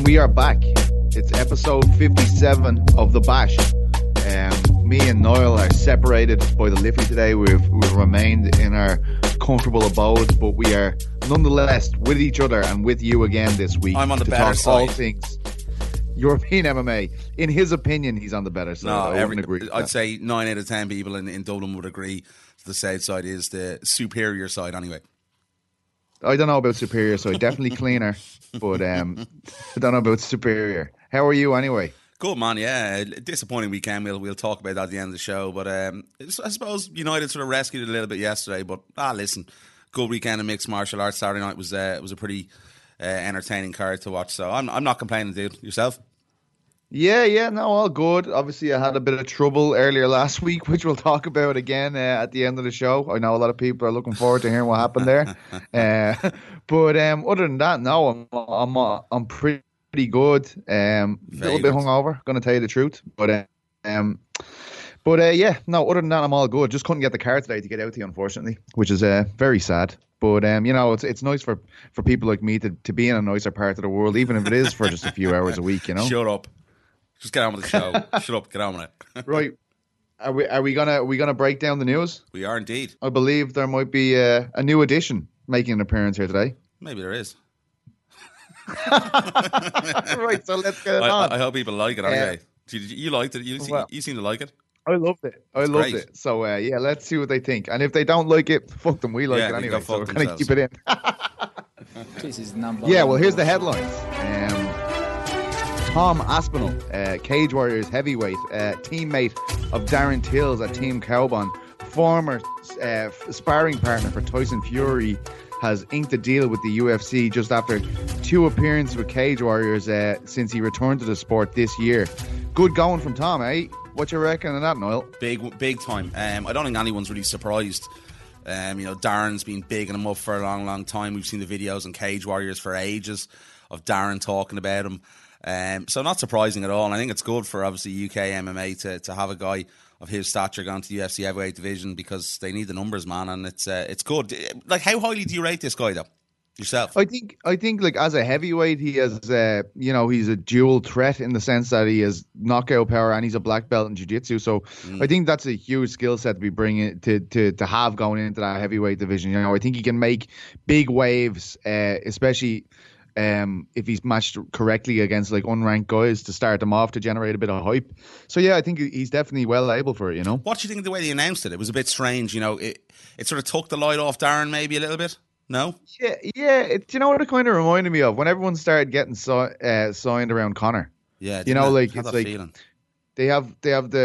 And we are back. It's episode 57 of The Bash. Me and Niall are separated by the Liffey today. We've remained in our comfortable abodes, but we are nonetheless with each other and with you again this week. I'm on the to better talk side. all things European MMA. In his opinion, he's on the better side. I wouldn't agree. I'd say 9 out of 10 people in Dublin would agree the south side is the superior side anyway. I don't know about superior, so definitely cleaner, but I don't know about superior. How are you anyway? Good man, yeah. Disappointing weekend. We'll talk about that at the end of the show. But I suppose United sort of rescued it a little bit yesterday. But listen, good weekend of mixed martial arts. Saturday night was a pretty entertaining card to watch. So I'm not complaining, dude. Yourself? Yeah, no, all good. Obviously, I had a bit of trouble earlier last week, which we'll talk about again at the end of the show. I know a lot of people are looking forward to hearing what happened there. But other than that, no, I'm pretty good. A little bit hungover, going to tell you the truth. But yeah, no, other than that, I'm all good. Just couldn't get the car today to get out to you, unfortunately, which is very sad. But it's nice for people like me to be in a nicer part of the world, even if it is for just a few hours a week. Shut up. Just get on with the show. Shut up, get on with it. Right. Are we gonna break down the news? We are indeed. I believe there might be a new edition making an appearance here today. Maybe there is. Right, so let's get it on. I hope people like it anyway. You liked it. You seem to like it. I loved it. Loved it. So yeah, let's see what they think. And if they don't like it, fuck them. We like it anyway. So we're gonna keep it in. This is number yeah. Well, here's the headlines. Tom Aspinall, Cage Warriors heavyweight, teammate of Darren Tills at Team Cowbon, former sparring partner for Tyson Fury, has inked a deal with the UFC just after 2 appearances with Cage Warriors since he returned to the sport this year. Good going from Tom, eh? What you reckon of that, Niall? Big time. I don't think anyone's really surprised. Darren's been bigging him up for a long time. We've seen the videos on Cage Warriors for ages of Darren talking about him. So not surprising at all. And I think it's good for obviously UK MMA to have a guy of his stature going to the UFC heavyweight division because they need the numbers, man. And it's good. Like, how highly do you rate this guy though? Yourself? I think like as a heavyweight, he has he's a dual threat in the sense that he has knockout power and he's a black belt in jiu-jitsu. So I think that's a huge skill set to be bringing to have going into that heavyweight division. I think he can make big waves, especially if he's matched correctly against like unranked guys to start them off to generate a bit of hype. So yeah, I think he's definitely well able for it. What do you think of the way they announced it? It was a bit strange. It sort of took the light off Darren maybe a little bit. No? Yeah. Do you know what it kind of reminded me of? When everyone started getting signed around Conor. Yeah. It's like feeling. they have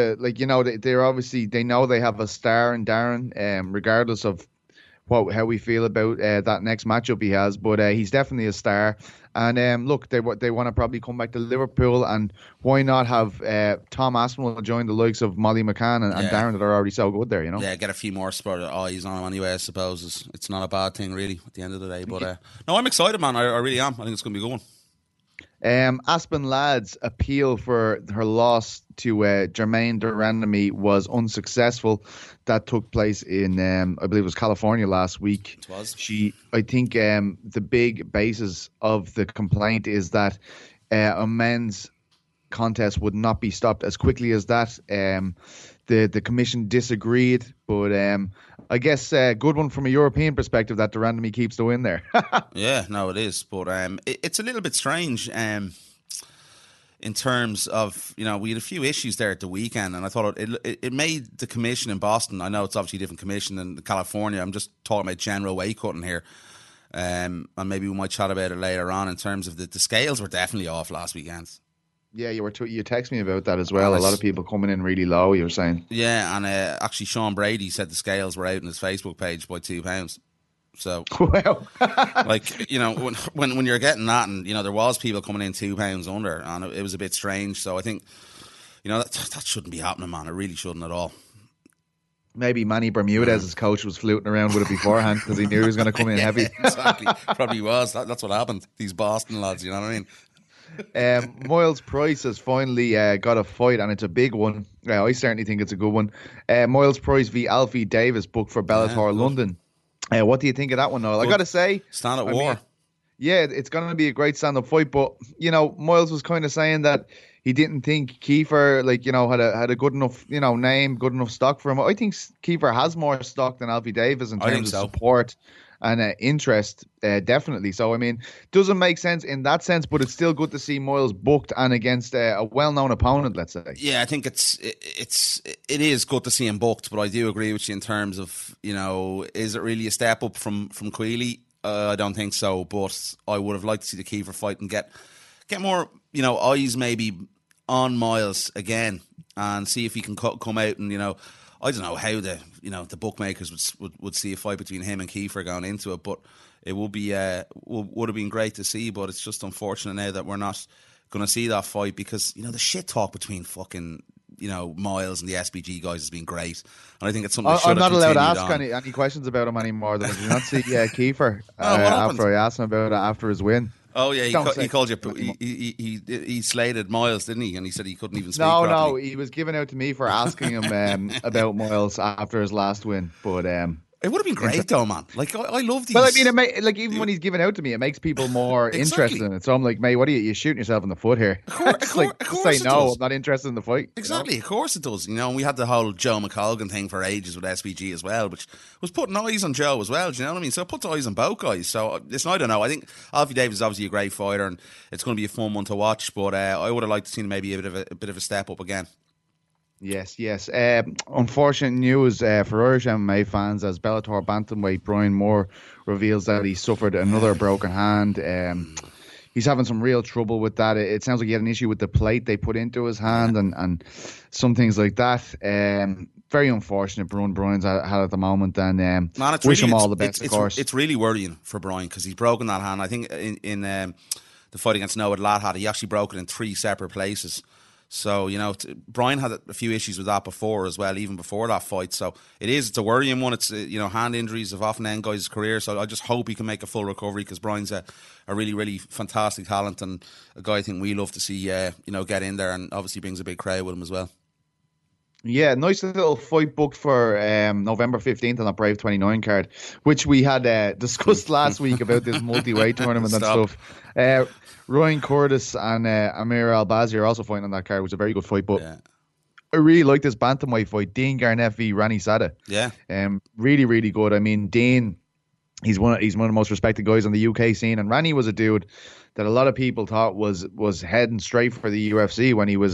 the they're obviously they know they have a star in Darren, regardless of how we feel about that next matchup he has, but he's definitely a star. And look, they want to probably come back to Liverpool, and why not have Tom Aspinall join the likes of Molly McCann and Darren that are already so good there, Yeah, get a few more sport eyes on him anyway, I suppose. It's not a bad thing, really, at the end of the day. But no, I'm excited, man. I really am. I think it's going to be a good one. Aspen Ladd's appeal for her loss to Jermaine Durandamy was unsuccessful. That took place in, I believe it was California last week. It was. I think the big basis of the complaint is that a men's contest would not be stopped as quickly as that. The commission disagreed, but I guess a good one from a European perspective that Durandamy keeps the win there. Yeah, no, it is. But it's a little bit strange in terms of, we had a few issues there at the weekend, and I thought it made the commission in Boston. I know it's obviously a different commission than California. I'm just talking about general weight cutting here. And maybe we might chat about it later on in terms of the scales were definitely off last weekend. Yeah, you text me about that as well. A lot of people coming in really low, you were saying. Yeah, and actually Sean Brady said the scales were out on his Facebook page by 2 pounds. So, wow. when you're getting that, and there was people coming in 2 pounds under, and it was a bit strange. So I think, that shouldn't be happening, man. It really shouldn't at all. Maybe Manny Bermudez's coach was fluting around with it beforehand because he knew he was going to come in heavy. Exactly, probably was. That's what happened. These Boston lads, you know what I mean? Miles Price has finally got a fight, and it's a big one. I certainly think it's a good one. Miles Price v Alfie Davis booked for Bellator London. What do you think of that one, Noel? I got to say, stand at war. Yeah, it's going to be a great stand-up fight, but Miles was kind of saying that he didn't think Kiefer, had a good enough, name, good enough stock for him. I think Kiefer has more stock than Alfie Davis in I think terms of so. support and interest, definitely. So, I mean, doesn't make sense in that sense, but it's still good to see Miles booked and against a well-known opponent, let's say. Yeah, I think it is good to see him booked, but I do agree with you in terms of, is it really a step up from Queally? I don't think so, but I would have liked to see the Kiefer fight and get more, eyes maybe on Miles again and see if he can come out and, I don't know how the bookmakers would see a fight between him and Kiefer going into it, but it would be would have been great to see. But it's just unfortunate now that we're not going to see that fight because the shit talk between fucking Miles and the SBG guys has been great, and I think it's something that should I'm not have allowed to continued ask on. any questions about him anymore. Did you not see Kiefer Oh, what happened? after I asked him about it after his win? Oh yeah, Don't he say called you. anymore. He slated Miles, didn't he? And he said he couldn't even speak No, properly. he was giving out to me for asking him about Miles after his last win. But It would have been great though, man. Like I love these. well, I mean, even when he's giving out to me, it makes people more Exactly. interested in it. So I'm like, mate, what are you shooting yourself in the foot here? Of course Say it no. does. I'm not interested in the fight. Exactly, of course it does. And we had the whole Joe McColgan thing for ages with SVG as well, which was putting eyes on Joe as well. Do you know what I mean? So it puts eyes on both guys. So listen, I don't know. I think Alfie Davis is obviously a great fighter, and it's going to be a fun one to watch. But I would have liked to see maybe a bit of a step up again. Yes. Unfortunate news for Irish MMA fans as Bellator bantamweight Brian Moore reveals that he suffered another broken hand. He's having some real trouble with that. It sounds like he had an issue with the plate they put into his hand and some things like that. Very unfortunate Brian's had at the moment, and Man, wish him all the best, of course. It's really worrying for Brian because he's broken that hand. I think in the fight against Noah Lathad, he actually broke it in 3 separate places. So, Brian had a few issues with that before as well, even before that fight. So it's a worrying one. It's, hand injuries have often end guys' career. So I just hope he can make a full recovery because Brian's a really, really fantastic talent and a guy I think we love to see, get in there and obviously brings a big crowd with him as well. Yeah, nice little fight booked for November 15th on that Brave 29 card, which we had discussed last week about this multi-weight tournament and stuff. Ryan Curtis and Amir Albazi are also fighting on that card, which is a very good fight. But I really like this bantamweight fight, Dean Garnett v Rani Sada. Yeah. Really, really good. I mean, Dean, he's one of the most respected guys on the UK scene, and Rani was a dude that a lot of people thought was heading straight for the UFC when he was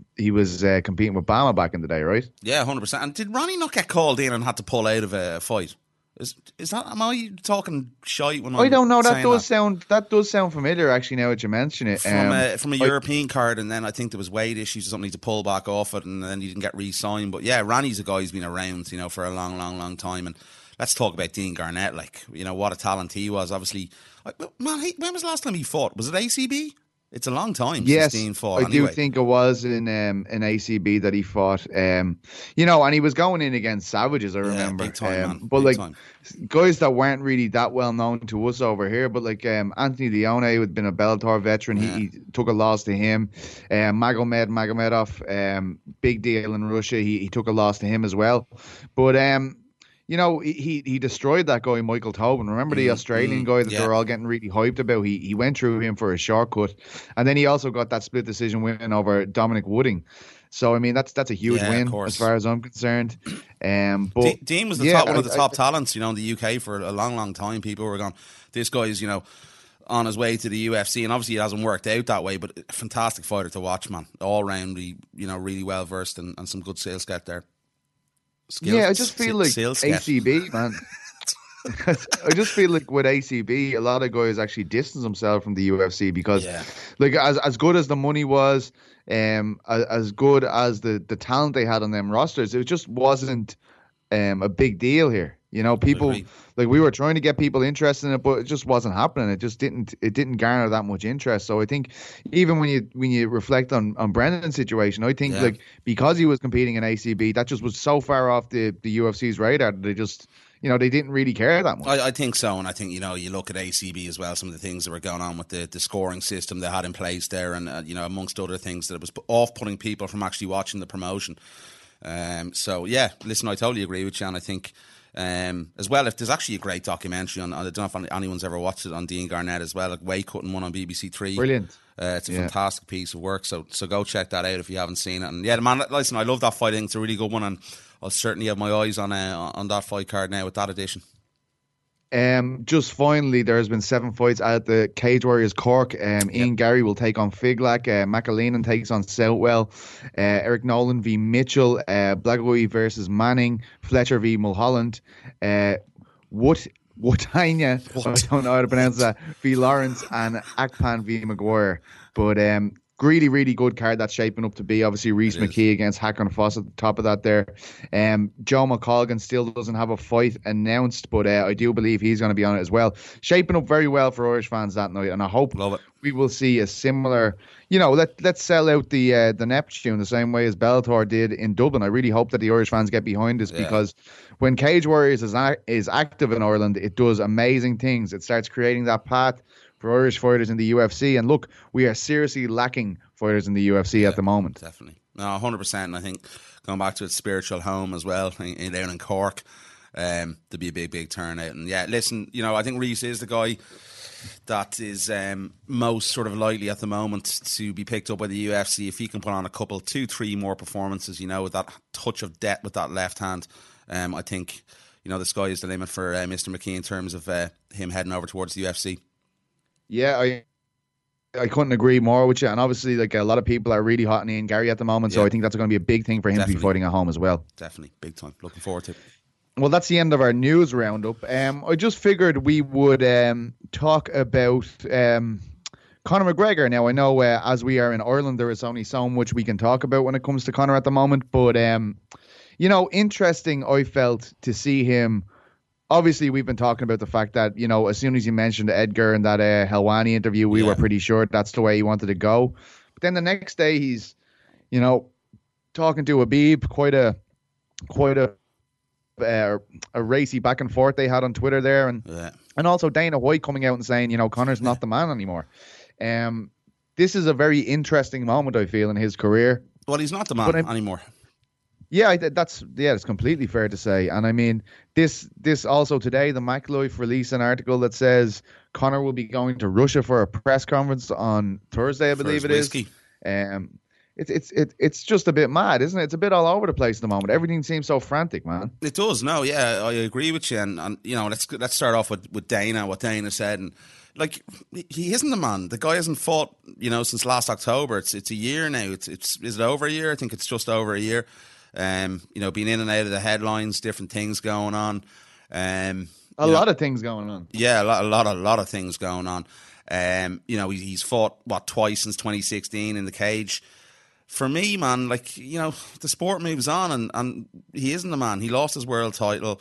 competing with Bama back in the day, right? Yeah, 100%. And did Ronnie not get called in and had to pull out of a fight? Is that, am I talking shite when I don't know. That does sound familiar actually. Now that you mention it, from a European card, and then I think there was weight issues or something to pull back off it, and then he didn't get re-signed. But yeah, Ronnie's a guy who's been around, for a long, long, long time. And let's talk about Dean Garnett. Like, what a talent he was. Obviously, man, when was the last time he fought? Was it ACB? It's a long time since Dean fought. I do think it was in ACB that he fought. And he was going in against savages, I remember. Big time, man. But big time. Guys that weren't really that well known to us over here, but Anthony Leone, who had been a Bellator veteran, he took a loss to him. Magomedov, big deal in Russia, he took a loss to him as well. But he destroyed that guy, Michael Tobin. Remember the Australian guy that they were all getting really hyped about? He went through him for a shortcut. And then he also got that split decision win over Dominic Wooding. So, I mean, that's a huge win as far as I'm concerned. But Dean was one of the top talents, in the UK for a long, long time. People were going, this guy's, on his way to the UFC. And obviously it hasn't worked out that way, but a fantastic fighter to watch, man. All round, really well versed and some good sales get there. I just feel like ACB, man. I just feel like with ACB, a lot of guys actually distance themselves from the UFC because, as good as the money was, as good as the talent they had on them rosters, it just wasn't a big deal here. People like we were trying to get people interested in it, but it just wasn't happening. It just didn't garner that much interest. So I think even when you reflect on Brendan's situation, I think like because he was competing in ACB, that just was so far off the UFC's radar that they just they didn't really care that much. I think so, and I think you look at ACB as well. Some of the things that were going on with the scoring system they had in place there, and amongst other things that it was off-putting people from actually watching the promotion. So yeah, listen, I totally agree with you, and I think as well, if there's actually a great documentary on, I don't know if anyone's ever watched it, on Dean Garnett as well, like weight cutting one on BBC Three. Brilliant. It's a fantastic piece of work, so go check that out if you haven't seen it. And yeah, man, listen, I love that fight. I think it's a really good one, and I'll certainly have my eyes on that fight card now with that edition. Just finally, there has been 7 fights at the Cage Warriors Cork. Ian Gary will take on Figlak. McAleenan takes on Southwell. Eric Nolan v Mitchell. Blagoy versus Manning. Fletcher v Mulholland. Wotanya, I don't know how to pronounce that, v Lawrence, and Akpan v Maguire. But really, really good card that's shaping up to be. Obviously, Reece McKee against Hakon Foss at the top of that there. Joe McColgan still doesn't have a fight announced, but I do believe he's going to be on it as well. Shaping up very well for Irish fans that night, and I hope we will see a similar, let's sell out the Neptune the same way as Bellator did in Dublin. I really hope that the Irish fans get behind this, because when Cage Warriors is active in Ireland, it does amazing things. It starts creating that path for Irish fighters in the UFC. And look, we are seriously lacking fighters in the UFC at the moment. Definitely. No, 100%. And I think going back to its spiritual home as well, down in Cork, there'll be a big turnout. And yeah, listen, I think Reece is the guy that is most sort of likely at the moment to be picked up by the UFC. If he can put on a couple, 2-3 more performances, with that touch of depth with that left hand, I think, the sky is the limit for Mr. McKee in terms of him heading over towards the UFC. Yeah, I couldn't agree more with you. And obviously, like, a lot of people are really hot on Ian Gary at the moment, so I think that's going to be a big thing for him to be fighting at home as well. Definitely, big time. Looking forward to it. Well, that's the end of our news roundup. I just figured we would talk about Conor McGregor. Now, I know as we are in Ireland, there is only so much we can talk about when it comes to Conor at the moment, but interesting, I felt, to see him. Obviously, we've been talking about the fact that, as soon as you mentioned Edgar and that Helwani interview, we were pretty sure that's the way he wanted to go. But then the next day, he's, talking to Habib, quite a racy back and forth they had on Twitter there. And also Dana White coming out and saying, Conor's not the man anymore. This is a very interesting moment, I feel, in his career. Well, he's not the man anymore. Yeah, it's completely fair to say. And I mean, this also today, the McLife released an article that says Conor will be going to Russia for a press conference on Thursday, I believe it is. It's just a bit mad, isn't it? It's a bit all over the place at the moment. Everything seems so frantic, man. It does. No, yeah, I agree with you. And let's start off with Dana, what Dana said. And like, he isn't the man. The guy hasn't fought, since last October. It's a year now. Is it over a year? I think it's just over a year. Being in and out of the headlines, different things going on. A lot of things going on. Yeah, a lot of things going on. He's fought twice since 2016 in the cage. For me, man, the sport moves on, and he isn't the man. He lost his world title.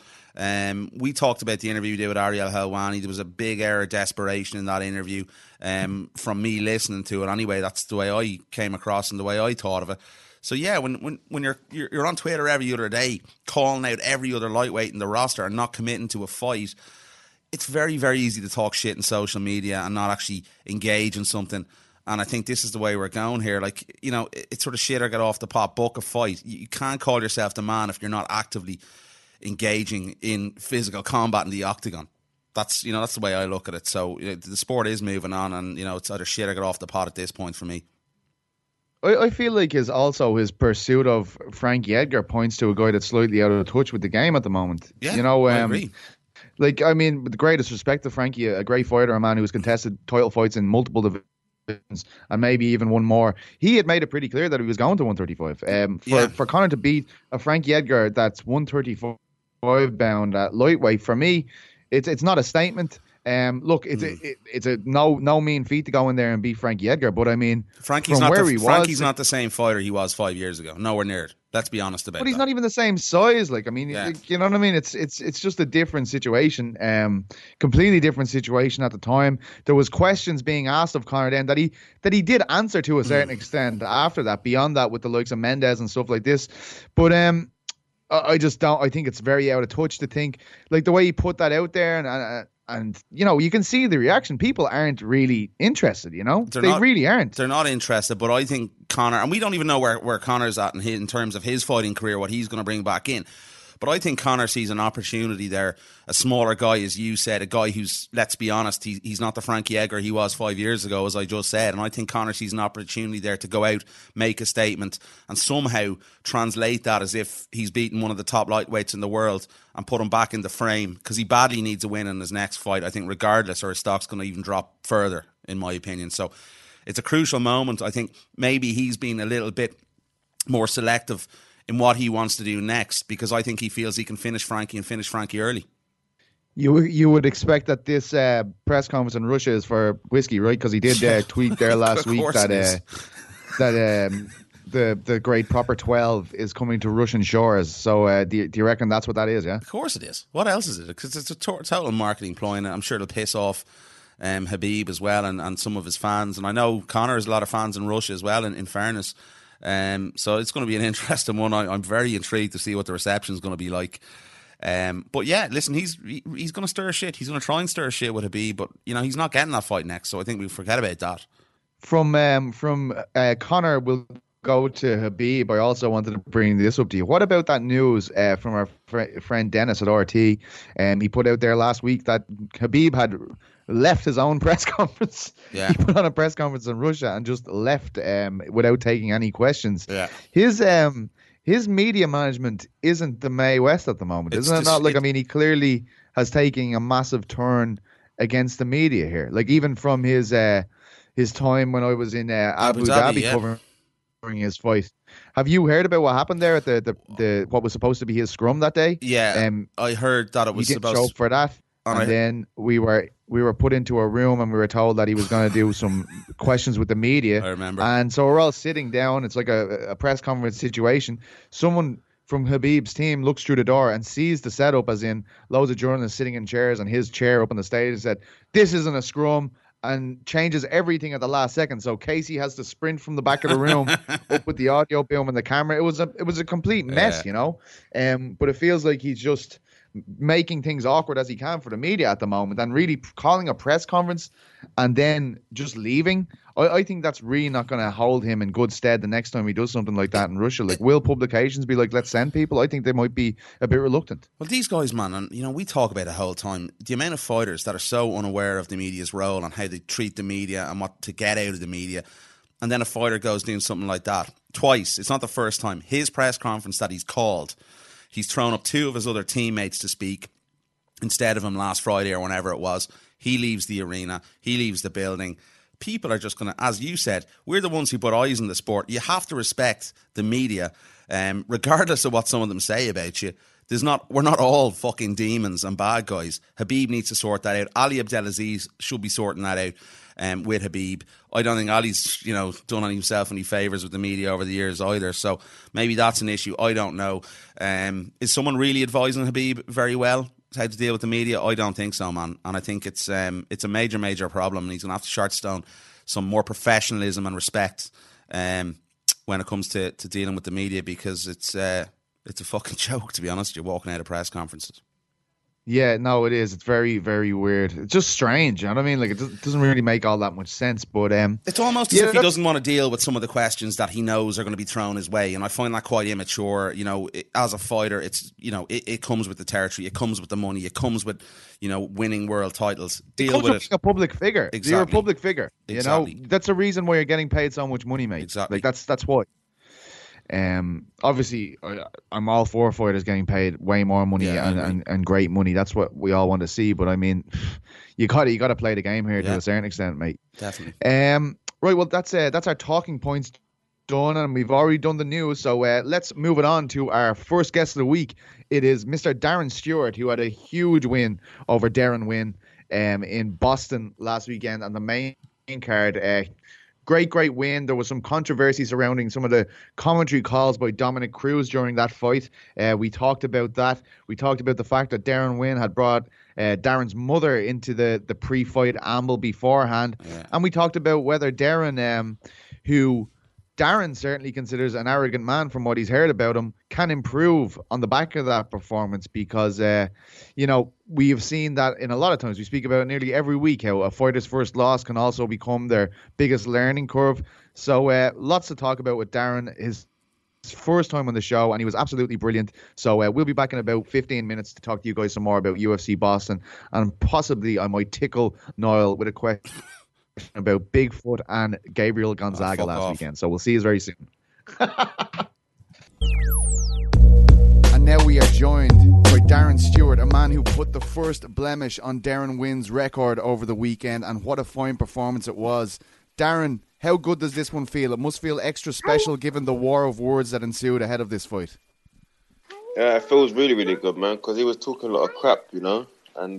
We talked about the interview we did with Ariel Helwani. There was a big air of desperation in that interview. From me listening to it, anyway, that's the way I came across and the way I thought of it. So yeah, when you're on Twitter every other day calling out every other lightweight in the roster and not committing to a fight, it's very, very easy to talk shit in social media and not actually engage in something. And I think this is the way we're going here. It's sort of shit or get off the pot, book a fight. You can't call yourself the man if you're not actively engaging in physical combat in the octagon. That's the way I look at it. So the sport is moving on, and it's either shit or get off the pot at this point for me. I feel like his pursuit of Frankie Edgar points to a guy that's slightly out of touch with the game at the moment. Yeah, I agree. With the greatest respect to Frankie, a great fighter, a man who has contested title fights in multiple divisions and maybe even one more. He had made it pretty clear that he was going to 135. For Conor to beat a Frankie Edgar that's 135 bound at lightweight, for me, it's not a statement. Look, it's a no mean feat to go in there and beat Frankie Edgar, but I mean, Frankie's not the same fighder he was 5 years ago. Nowhere near it. Let's be honest about it. But he's not even the same size. You know what I mean? It's just a different situation. Completely different situation at the time. There was questions being asked of Conor then that he did answer to a certain extent after that. Beyond that, with the likes of Mendes and stuff like this, but I just don't. I think it's very out of touch to think like the way he put that out there, and And, you know, you can see the reaction. People aren't really interested, you know? They really aren't. They're not interested, but I think Conor, and we don't even know where Conor's at in terms of his fighting career, what he's going to bring back in. But I think Conor sees an opportunity there. A smaller guy, as you said, a guy who's, let's be honest, he's not the Frankie Edgar he was 5 years ago, as I just said. And I think Conor sees an opportunity there to go out, make a statement, and somehow translate that as if he's beaten one of the top lightweights in the world and put him back in the frame, because he badly needs a win in his next fight, I think, regardless, or his stock's going to even drop further, in my opinion. So it's a crucial moment. I think maybe he's been a little bit more selective in what he wants to do next, because I think he feels he can finish Frankie early. You would expect that this press conference in Russia is for whiskey, right? Because he did tweet there last week that the great Proper 12 is coming to Russian shores. So do you reckon that's what that is, yeah? Of course it is. What else is it? Because it's a total marketing ploy, and I'm sure it'll piss off Khabib as well and some of his fans. And I know Conor has a lot of fans in Russia as well, in fairness. So it's going to be an interesting one. I'm very intrigued to see what the reception is going to be like. But yeah, listen, he's going to stir shit. He's going to try and stir shit with Khabib, but you know he's not getting that fight next. So I think we forget about that. From Conor, we'll go to Khabib. I also wanted to bring this up to you. What about that news from our friend Dennis at RT? He put out there last week that Khabib had left his own press conference. Yeah. He put on a press conference in Russia and just left without taking any questions. Yeah. His media management isn't the Mae West at the moment, isn't it? Not like, I mean, he clearly has taken a massive turn against the media here. Like even from his time when I was in Abu Dhabi covering his fight. Have you heard about what happened there at the what was supposed to be his scrum that day? Yeah, I heard that it was he didn't supposed show up for that. And then we were put into a room and we were told that he was going to do some questions with the media. I remember. And so we're all sitting down. It's like a press conference situation. Someone from Khabib's team looks through the door and sees the setup, as in loads of journalists sitting in chairs and his chair up on the stage, and said, "This isn't a scrum," and changes everything at the last second. So Casey has to sprint from the back of the room up with the audio boom and the camera. It was a complete mess, you know. But it feels like he's just making things awkward as he can for the media at the moment, and really calling a press conference and then just leaving. I think that's really not going to hold him in good stead the next time he does something like that in Russia. Like, will publications be like, let's send people? I think they might be a bit reluctant. Well, these guys, man, and you know, we talk about it the whole time, the amount of fighters that are so unaware of the media's role and how they treat the media and what to get out of the media. And then a fighter goes doing something like that twice. It's not the first time. His press conference that he's called, he's thrown up two of his other teammates to speak instead of him last Friday or whenever it was. He leaves the arena. He leaves the building. People are just going to, as you said, we're the ones who put eyes in the sport. You have to respect the media, regardless of what some of them say about you. We're not all fucking demons and bad guys. Khabib needs to sort that out. Ali Abdelaziz should be sorting that out with Khabib. I don't think Ali's, done himself any favours with the media over the years either. So maybe that's an issue. I don't know. Is someone really advising Khabib very well how to deal with the media? I don't think so, man. And I think it's a major, major problem. And he's going to have to shortstone some more professionalism and respect when it comes to dealing with the media, because it's a fucking joke, to be honest. You're walking out of press conferences. Yeah, no, it is. It's very, very weird. It's just strange. You know what I mean? Like, it doesn't really make all that much sense. But it's almost as if he doesn't want to deal with some of the questions that he knows are going to be thrown his way, and I find that quite immature. As a fighter, it's it comes with the territory, it comes with the money, it comes with winning world titles. Deal with it. Being a public figure. Exactly. You're a public figure. Exactly. That's the reason why you're getting paid so much money, mate. Exactly. Like that's why. Obviously, I'm all for fighters getting paid way more money and great money. That's what we all want to see. But I mean, you got to play the game here to a certain extent, mate. Definitely. Right. Well, that's our talking points done, and we've already done the news. So let's move it on to our first guest of the week. It is Mr. Darren Stewart, who had a huge win over Darren Wynn in Boston last weekend on the main card. Great win. There was some controversy surrounding some of the commentary calls by Dominic Cruz during that fight. We talked about that. We talked about the fact that Darren Wynn had brought Darren's mother into the pre-fight amble beforehand. Yeah. And we talked about whether Darren, who Darren certainly considers an arrogant man from what he's heard about him, can improve on the back of that performance because, we have seen that in a lot of times. We speak about it nearly every week, how a fighter's first loss can also become their biggest learning curve. So lots to talk about with Darren. His first time on the show, and he was absolutely brilliant. So we'll be back in about 15 minutes to talk to you guys some more about UFC Boston, and possibly I might tickle Niall with a question about Bigfoot and Gabriel Gonzaga last weekend. So we'll see you very soon. And now we are joined by Darren Stewart, a man who put the first blemish on Darren Wynn's record over the weekend, and what a fine performance it was. Darren, how good does this one feel? It must feel extra special given the war of words that ensued ahead of this fight. Yeah, it feels really, really good, man, because he was talking a lot of crap, and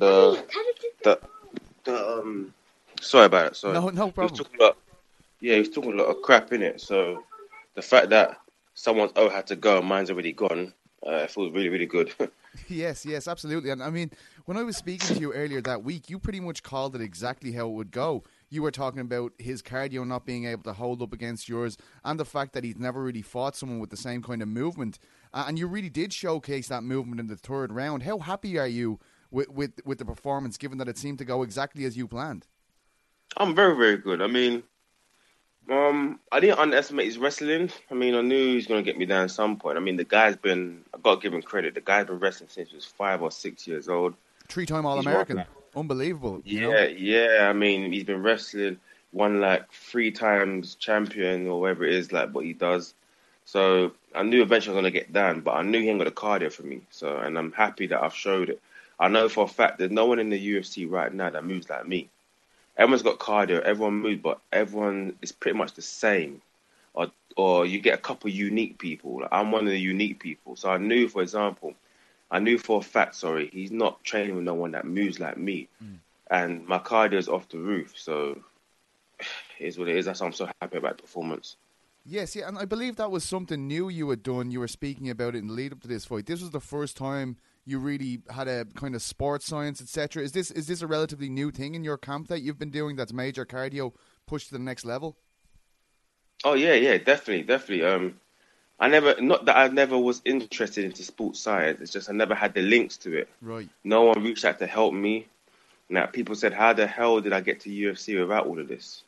sorry about it. Sorry. No problem. He was talking a lot of crap in it. So the fact that someone's had to go and mine's already gone, it feels really, really good. Yes, absolutely. And I mean, when I was speaking to you earlier that week, you pretty much called it exactly how it would go. You were talking about his cardio not being able to hold up against yours, and the fact that he's never really fought someone with the same kind of movement. And you really did showcase that movement in the third round. How happy are you with the performance, given that it seemed to go exactly as you planned? I'm very, very good. I mean, I didn't underestimate his wrestling. I mean, I knew he was going to get me down at some point. I mean, I've got to give him credit. The guy's been wrestling since he was 5 or 6 years old. 3-time All-American. Unbelievable. Yeah. I mean, he's been wrestling, won 3 times champion or whatever it is, what he does. So I knew eventually I was going to get down, but I knew he ain't got the cardio for me. So, and I'm happy that I've showed it. I know for a fact there's no one in the UFC right now that moves like me. Everyone's got cardio, everyone moves, but everyone is pretty much the same. Or you get a couple of unique people. I'm one of the unique people. So I knew for a fact, he's not training with no one that moves like me. And my cardio is off the roof. So it is what it is. That's why I'm so happy about the performance. Yes, and I believe that was something new you had done. You were speaking about it in the lead up to this fight. This was the first time you really had a kind of sports science, etc. Is this a relatively new thing in your camp that you've been doing that's made your cardio push to the next level? Oh yeah, definitely. I never was interested into sports science. It's just I never had the links to it. Right. No one reached out to help me. Now people said, "How the hell did I get to UFC without all of this?"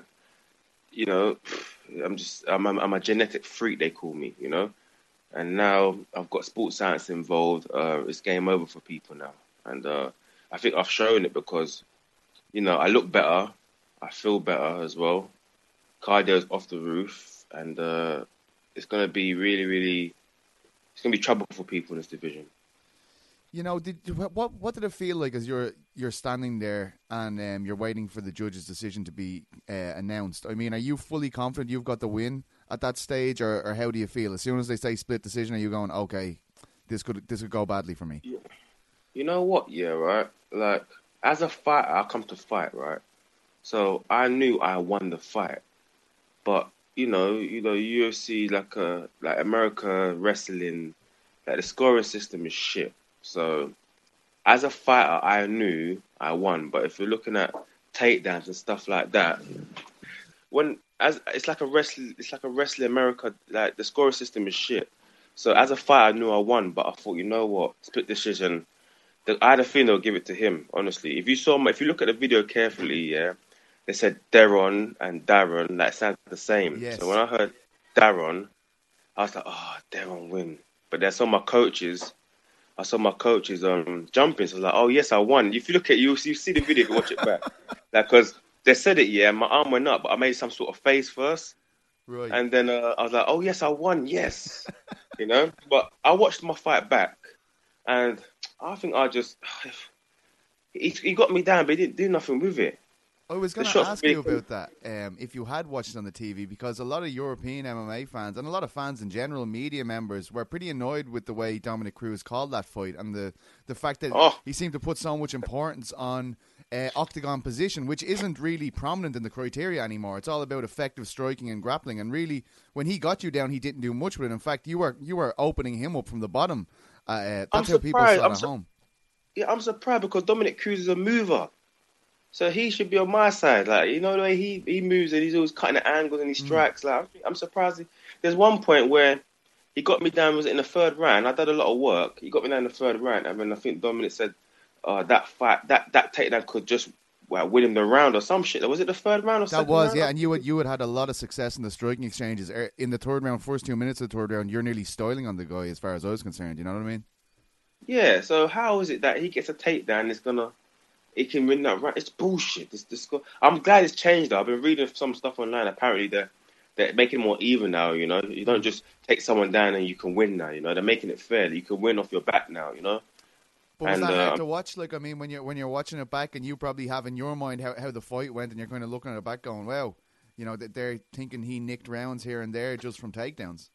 I'm a genetic freak. They call me, And now I've got sports science involved. It's game over for people now. And I think I've shown it because, I look better. I feel better as well. Cardio's off the roof. And it's going to be really, really... It's going to be trouble for people in this division. What did it feel like as you're standing there and you're waiting for the judge's decision to be announced? I mean, are you fully confident you've got the win at that stage, or how do you feel? As soon as they say split decision, are you going, okay, this could go badly for me? You know what? Yeah, right. As a fighter, I come to fight, right? So I knew I won the fight, but UFC, like America wrestling, the scoring system is shit. So as a fighter, I knew I won. But if you're looking at takedowns and stuff like that, it's like a wrestling America, the scoring system is shit. So as a fighter, I knew I won, but I thought, you know what, split decision. I had a feeling they'll give it to him. Honestly, if you look at the video carefully, they said Darren and Darren, that sounds the same. Yes. So when I heard Darren, I was like, Darren win. But then I saw my coaches jumping. So I was like, oh yes, I won. If you look at you see the video, if you watch it back, because they said it, my arm went up, but I made some sort of face first. Right. And then I was like, oh yes, I won, yes. But I watched my fight back, and I think he got me down, but he didn't do nothing with it. I was going to ask you about that, if you had watched it on the TV, because a lot of European MMA fans, and a lot of fans in general, media members, were pretty annoyed with the way Dominic Cruz called that fight, and the fact that he seemed to put so much importance on octagon position, which isn't really prominent in the criteria anymore. It's all about effective striking and grappling, and really, when he got you down, he didn't do much with it. In fact, you were opening him up from the bottom. That's how people saw it at home. Yeah, I'm surprised because Dominic Cruz is a mover. So he should be on my side. Like, you know the way he moves and he's always cutting the angles and he strikes. Like, I'm surprised. There's one point where he got me down, was it in the third round? I did a lot of work. He got me down in the third round. I mean, I think Dominic said that fight, that takedown could just win him the round or some shit. Was it the third round or That second was, round? yeah, and you had a lot of success in the striking exchanges. In the third round, first 2 minutes of the third round, you're nearly styling on the guy as far as I was concerned. You know what I mean? Yeah, so how is it that he gets a takedown and he can win that round? It's bullshit. I'm glad it's changed though. I've been reading some stuff online. Apparently they're making it more even now, you know. You don't just take someone down and you can win now, you know. They're making it fair. You can win off your back now, you know. But was that hard to watch? Like, I mean, when you're watching it back and you probably have in your mind how the fight went and you're kind of looking at it back going, wow, you know, they're thinking he nicked rounds here and there just from takedowns.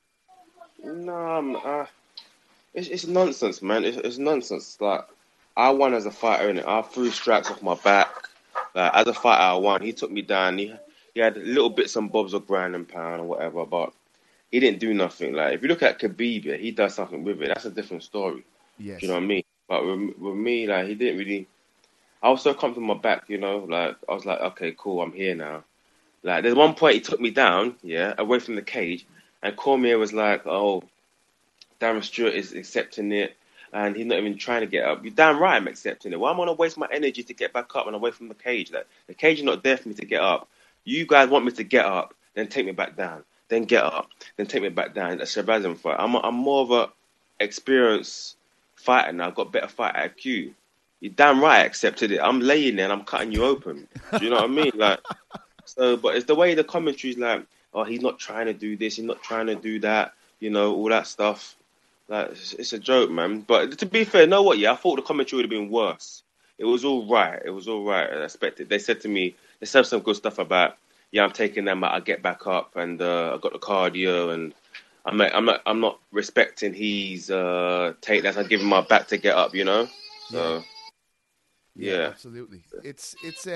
No, it's nonsense, man. It's nonsense. Like, I won as a fighter, innit? I threw strikes off my back. Like, as a fighter, I won. He took me down. He had little bits and bobs of ground and pound or whatever, but he didn't do nothing. Like, if you look at Khabib, yeah, he does something with it. That's a different story. Yes. Do you know what I mean? But with me, like, he didn't really. I was so comfortable in my back, you know. Like, I was like, okay, cool, I'm here now. Like, there's one point he took me down, yeah, away from the cage, and Cormier was like, oh, Darren Stewart is accepting it, and he's not even trying to get up. You're damn right I'm accepting it. Why am I going to waste my energy to get back up and away from the cage? Like, the cage is not there for me to get up. You guys want me to get up, then take me back down. Then get up, then take me back down. That's Shabazz fight. I'm more of a experienced fighter now. I've got better fight IQ. You're damn right I accepted it. I'm laying there and I'm cutting you open. Do you know what I mean? Like, so, but it's the way the commentary's like, oh, he's not trying to do this, he's not trying to do that, you know, all that stuff. Like, it's a joke, man. But to be fair, you know what? Yeah, I thought the commentary would have been worse. It was all right. It was all right. I expected. They said to me, they said some good stuff about, yeah, I'm taking them out. I get back up, and I got the cardio, and I'm not respecting his takedowns. I'm giving my back to get up, you know. So, yeah. Absolutely. It's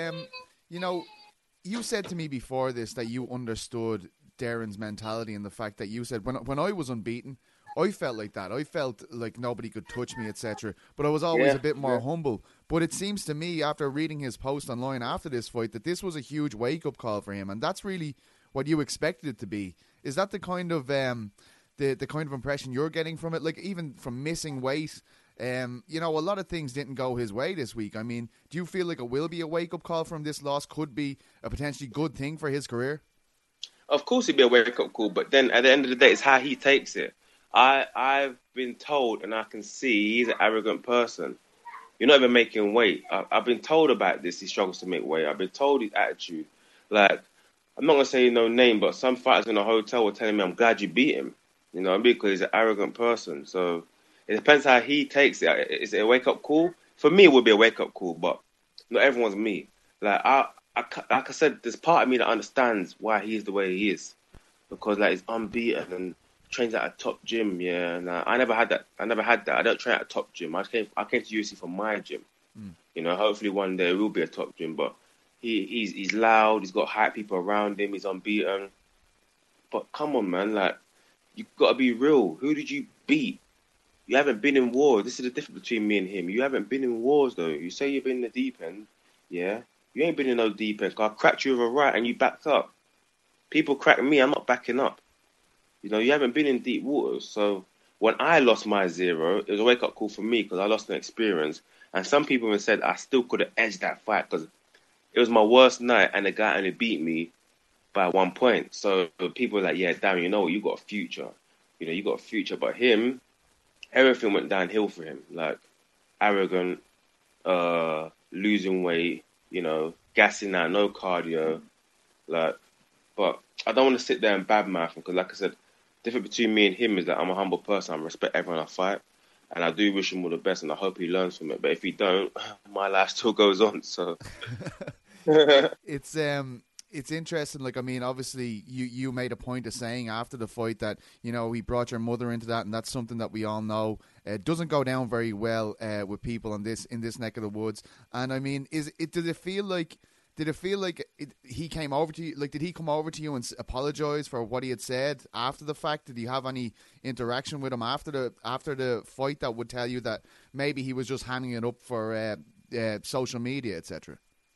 you know, you said to me before this that you understood Darren's mentality and the fact that you said when I was unbeaten, I felt like that. I felt like nobody could touch me, etc. But I was always a bit more humble. But it seems to me, after reading his post online after this fight, that this was a huge wake-up call for him. And that's really what you expected it to be. Is that the kind of the kind of impression you're getting from it? Like, even from missing weight, you know, a lot of things didn't go his way this week. I mean, do you feel like it will be a wake-up call from this loss? Could be a potentially good thing for his career? Of course it'd be a wake-up call, but then at the end of the day, it's how he takes it. I've been told, and I can see he's an arrogant person. You're not even making weight. I've been told about this. He struggles to make weight. I've been told his attitude. Like, I'm not going to say no name, but some fighters in a hotel were telling me, I'm glad you beat him. You know, because he's an arrogant person. So it depends how he takes it. Is it a wake-up call? For me, it would be a wake-up call, but not everyone's me. Like I said, there's part of me that understands why he's the way he is. Because, like, he's unbeaten and trains at a top gym, yeah. And I never had that. I don't train at a top gym. I came to UFC from my gym. You know, hopefully one day it will be a top gym. But he's loud. He's got hype people around him. He's unbeaten. But come on, man, like, you got to be real. Who did you beat? You haven't been in wars. This is the difference between me and him. You haven't been in wars, though. You say you've been in the deep end, yeah. You ain't been in no deep end. I cracked you with a right and you backed up. People crack me. I'm not backing up. You know, you haven't been in deep waters. So when I lost my zero, it was a wake-up call for me because I lost an experience. And some people even said I still could have edged that fight because it was my worst night and the guy only beat me by 1 point. So people were like, yeah, damn, you know what? You got a future. You know, you got a future. But him, everything went downhill for him. Like, arrogant, losing weight, you know, gassing out, no cardio. Like, but I don't want to sit there and badmouth him because, like I said, the difference between me and him is that I'm a humble person. I respect everyone I fight, and I do wish him all the best, and I hope he learns from it. But if he don't, my life still goes on. So it's interesting. Like, I mean, obviously, you made a point of saying after the fight that, you know, he brought your mother into that, and that's something that we all know doesn't go down very well with people in this neck of the woods. And I mean, did it feel like he came over to you? Like, did he come over to you and apologize for what he had said after the fact? Did you have any interaction with him after the fight that would tell you that maybe he was just hanging it up for social media, etc.?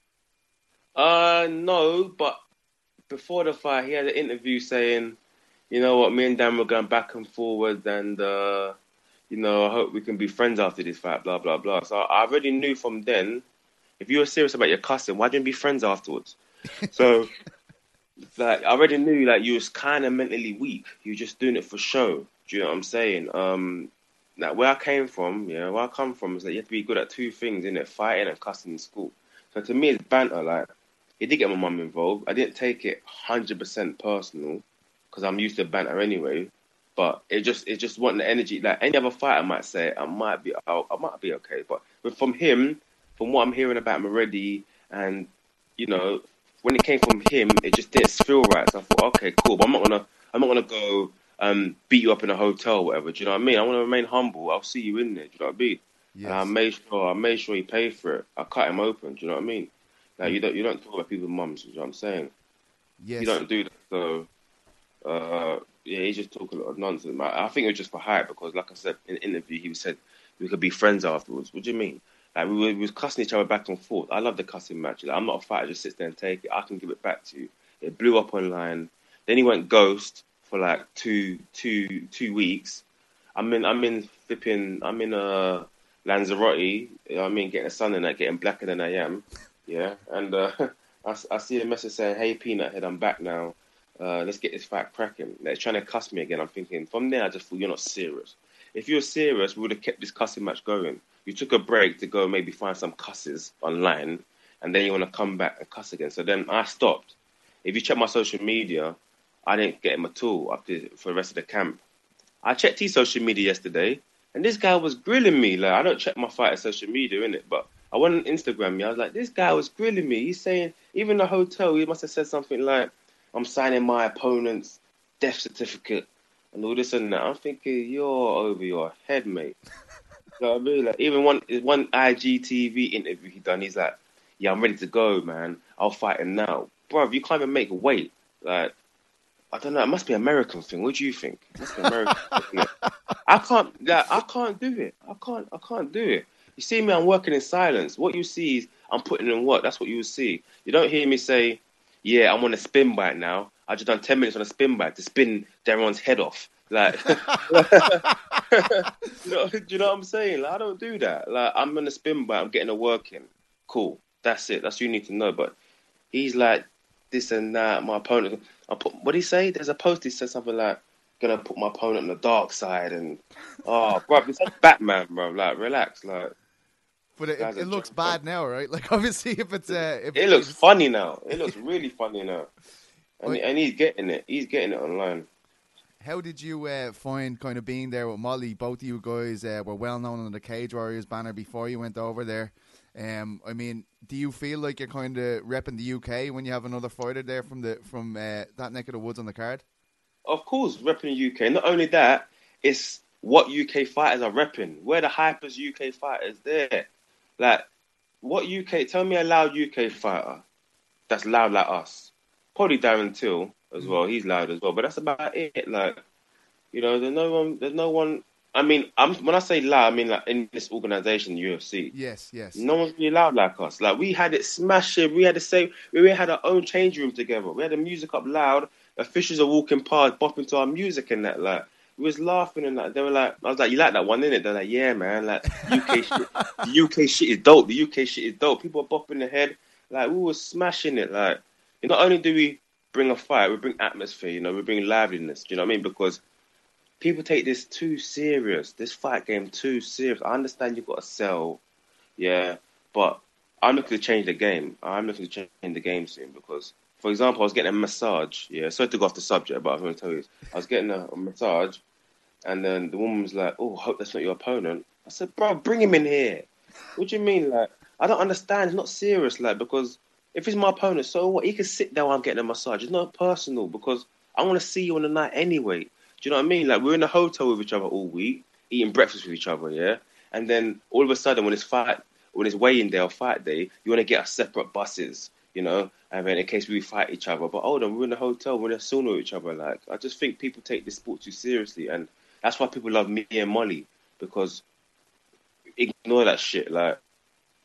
No, but before the fight, he had an interview saying, you know what, me and Dan were going back and forward, and I hope we can be friends after this fight, blah blah blah. So I already knew from then, if you were serious about your cussing, why didn't you be friends afterwards? So, like, I already knew, like, you was kind of mentally weak. You were just doing it for show. Do you know what I'm saying? Like, where I came from, where I come from is that you have to be good at two things, innit? Fighting and cussing in school. So to me, it's banter. Like, it did get my mum involved. I didn't take it 100% personal because I'm used to banter anyway. But it just wasn't the energy. Like any other fighter might say, I might be okay. But from him, from what I'm hearing about him already, and when it came from him, it just didn't feel right. So I thought, okay, cool. But I'm not gonna go beat you up in a hotel, or whatever. Do you know what I mean? I want to remain humble. I'll see you in there. Do you know what I mean? Yes. And I made sure he paid for it. I cut him open. Do you know what I mean? Like you don't talk about people's mums. Do you know what I'm saying? Yes. You don't do that. So he just talked a lot of nonsense. I think it was just for hype because, like I said in the interview, he said we could be friends afterwards. What do you mean? Like we was cussing each other back and forth. I love the cussing match. Like, I'm not a fighter, just sits there and take it. I can give it back to you. It blew up online. Then he went ghost for like two weeks. I'm in Lanzarote. You know what I mean, getting the sun in that, getting blacker than I am. Yeah, and I see a message saying, "Hey, Peanut Head, I'm back now. Let's get this fight cracking." They're trying to cuss me again. I'm thinking, from there, I just thought, you're not serious. If you were serious, we would have kept this cussing match going. You took a break to go maybe find some cusses online, and then you want to come back and cuss again. So then I stopped. If you check my social media, I didn't get him at all for the rest of the camp. I checked his social media yesterday, and this guy was grilling me. Like, I don't check my fighter's social media, innit? But I went on Instagram, I was like, this guy was grilling me. He's saying, even the hotel, he must have said something like, I'm signing my opponent's death certificate and all this and that. I'm thinking, you're over your head, mate. You know what I mean? Like, even one IGTV interview he done, he's like, yeah, I'm ready to go, man. I'll fight him now. Bruv, you can't even make weight. Like, I don't know. It must be an American thing. What do you think? It must be American thing, I can't do it. I can't do it. You see me, I'm working in silence. What you see is I'm putting in work. That's what you will see. You don't hear me say, yeah, I'm on a spin bike now. I just done 10 minutes on a spin bike to spin Darren's head off. Like, do you know what I'm saying? Like, I don't do that. Like, I'm on a spin bike. I'm getting a work in. Cool. That's it. That's what you need to know. But he's like, this and that. My opponent. What did he say? There's a post. He said something like, gonna put my opponent on the dark side. And, bro, it's like Batman, bro. Like, relax. Like, but it looks bad now, right? Like, obviously, if it looks funny now. It looks really funny now. And he's getting it. He's getting it online. How did you find kind of being there with Molly? Both of you guys were well known on the Cage Warriors banner before you went over there. I mean, do you feel like you're kind of repping the UK when you have another fighter there from that neck of the woods on the card? Of course, repping the UK. Not only that, it's what UK fighters are repping. We're the hypers UK fighters there. Like, what UK? Tell me a loud UK fighter that's loud like us. Probably Darren Till as well. He's loud as well, but that's about it. Like, there's no one. I mean, when I say loud, I mean like in this organization, UFC. Yes. No one's really loud like us. Like, we had it smashing. We had the same. We had our own change room together. We had the music up loud. Officials are walking past, bopping to our music and that. Like, we was laughing and that. They were like, I was like, you like that one, innit? They're like, yeah, man. Like, UK shit. The UK shit is dope. The UK shit is dope. People are bopping their head. Like, we were smashing it. Like, not only do we bring a fight, we bring atmosphere. We bring liveliness. Do you know what I mean? Because people take this too serious. This fight game too serious. I understand you've got to sell, yeah, but I'm looking to change the game. I'm looking to change the game soon because, for example, I was getting a massage. Yeah, sorry to go off the subject, but I'm going to tell you this. I was getting a massage, and then the woman was like, "Oh, hope that's not your opponent." I said, "Bro, bring him in here." What do you mean? Like, I don't understand. It's not serious, like, because if he's my opponent, so what? He can sit there while I'm getting a massage. It's not personal because I want to see you on the night anyway. Do you know what I mean? Like, we're in a hotel with each other all week, eating breakfast with each other, yeah? And then all of a sudden, when it's weigh-in day or fight day, you want to get us separate buses, and then in case we fight each other. But hold on, we're in a hotel, we're in a sauna with each other. Like, I just think people take this sport too seriously, and that's why people love me and Molly, because ignore that shit. Like,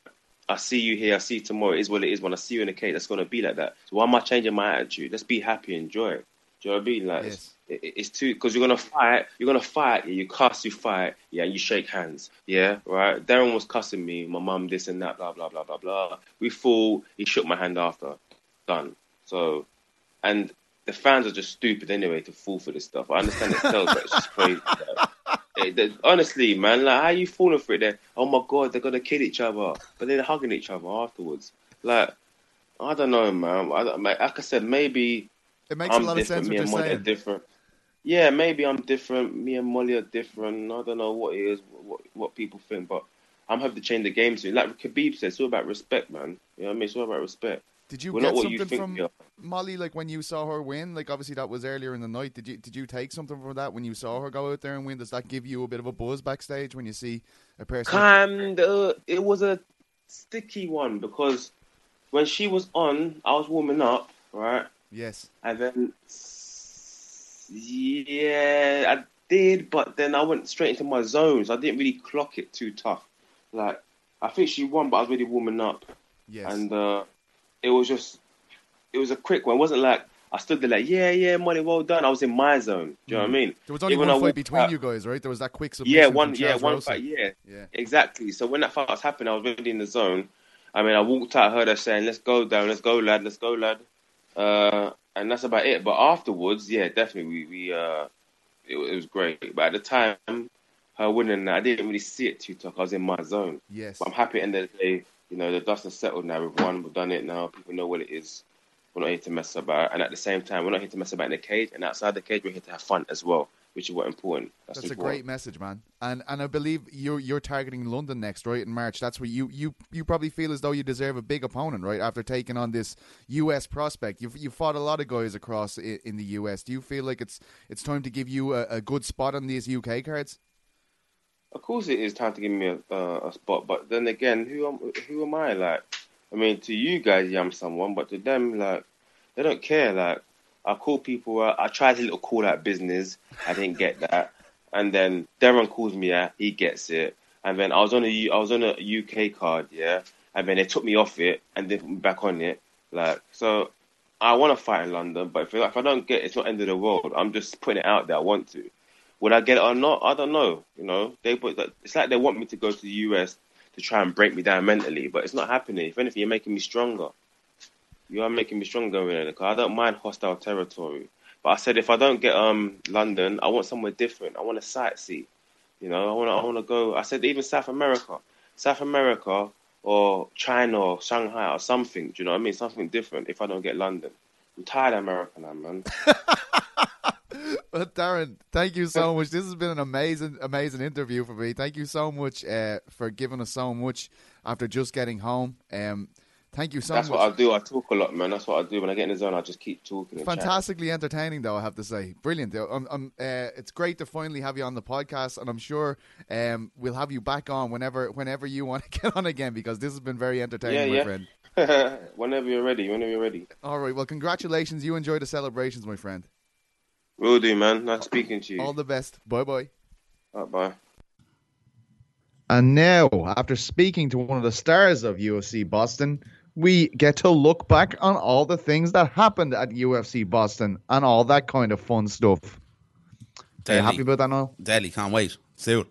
I see you here, I see you tomorrow. It is what it is. When I see you in the cage, that's going to be like that. So why am I changing my attitude? Let's be happy, enjoy it. Do you know what I mean? Like, Yes. it's too, because you're going to fight, you cuss, you fight, yeah, and you shake hands, yeah, right? Darren was cussing me, my mum, this and that, blah, blah, blah, blah, blah. We fought, he shook my hand after. Done. So, and the fans are just stupid anyway to fall for this stuff. I understand it's sales, but it's just crazy. Honestly, man, like, how are you falling for it then? Oh my God, they're going to kill each other. But they're hugging each other afterwards. Like, I don't know, man. Like I said, maybe It makes I'm a lot of sense different. Me what and you're Molly are saying. different. Yeah, maybe I'm different. Me and Molly are different. I don't know what it is, what people think, but I'm having to change the game soon. Like Khabib said, it's all about respect, man. You know what I mean? It's all about respect. Did you We're get not what you something think from we are. Molly, like when you saw her win? Like obviously that was earlier in the night. Did you take something from that when you saw her go out there and win? Does that give you a bit of a buzz backstage when you see a person? It was a sticky one because when she was on, I was warming up, right? Yes. And then, yeah, I did, but then I went straight into my zone, so I didn't really clock it too tough. Like, I think she won, but I was really warming up. Yes. And it was a quick one. It wasn't like I stood there like, yeah, Molly, well done. I was in my zone. Do you know what I mean? There was only Even one I fight walked between out- you guys, right? There was that quick submission. one from Charles fight, Rosa. yeah, exactly. So when that fight was happening, I was really in the zone. I mean, I walked out, heard her saying, "Let's go down, let's go, lad." And that's about it. But afterwards, yeah, definitely, it was great. But at the time, her winning, I didn't really see it too tough. I was in my zone. Yes. But I'm happy at the end of the day. You know, the dust has settled now. We've won. We've done it now. People know what it is. We're not here to mess about. And at the same time, we're not here to mess about in the cage. And outside the cage, we're here to have fun as well, which is what's important. That's a important. great message, man. And I believe you're targeting London next, right, in March. That's where you probably feel as though you deserve a big opponent, right, after taking on this US prospect. You fought a lot of guys across in the US. Do you feel like it's time to give you a good spot on these UK cards? Of course, it is time to give me a spot. But then again, who am I? Like, I mean, to you guys, yeah, I'm someone, but to them, like, they don't care. Like, I call people out. I tried a little call out business. I didn't get that. And then Darren calls me out. He gets it. And then I was on a UK card, yeah. And then they took me off it and then put me back on it. Like, so I want to fight in London, but if I don't get it, it's not the end of the world. I'm just putting it out there. I want to. Would I get it or not? I don't know. You know, it's like they want me to go to the US to try and break me down mentally, but it's not happening. If anything, you're making me stronger. You are making me stronger in it. I don't mind hostile territory. But I said if I don't get London, I want somewhere different. I want to sightsee. You know, I want to go. I said even South America or China or Shanghai or something. Do you know what I mean? Something different. If I don't get London, I'm tired of America now, man. Well, Darren, thank you so much. This has been an amazing interview for me. Thank you so much for giving us so much after just getting home. Thank you so much. That's what I do. I talk a lot, man. That's what I do. When I get in the zone, I just keep talking. And fantastically entertaining, though, I have to say. Brilliant. It's great to finally have you on the podcast, and I'm sure we'll have you back on whenever you want to get on again, because this has been very entertaining, my friend. Whenever you're ready. All right. Well, congratulations. You enjoy the celebrations, my friend. Will do, man. Nice speaking to you. All the best. Bye-bye. Bye. And now, after speaking to one of the stars of UFC Boston, we get to look back on all the things that happened at UFC Boston and all that kind of fun stuff. Are you happy about that now? Deadly, can't wait. Soon.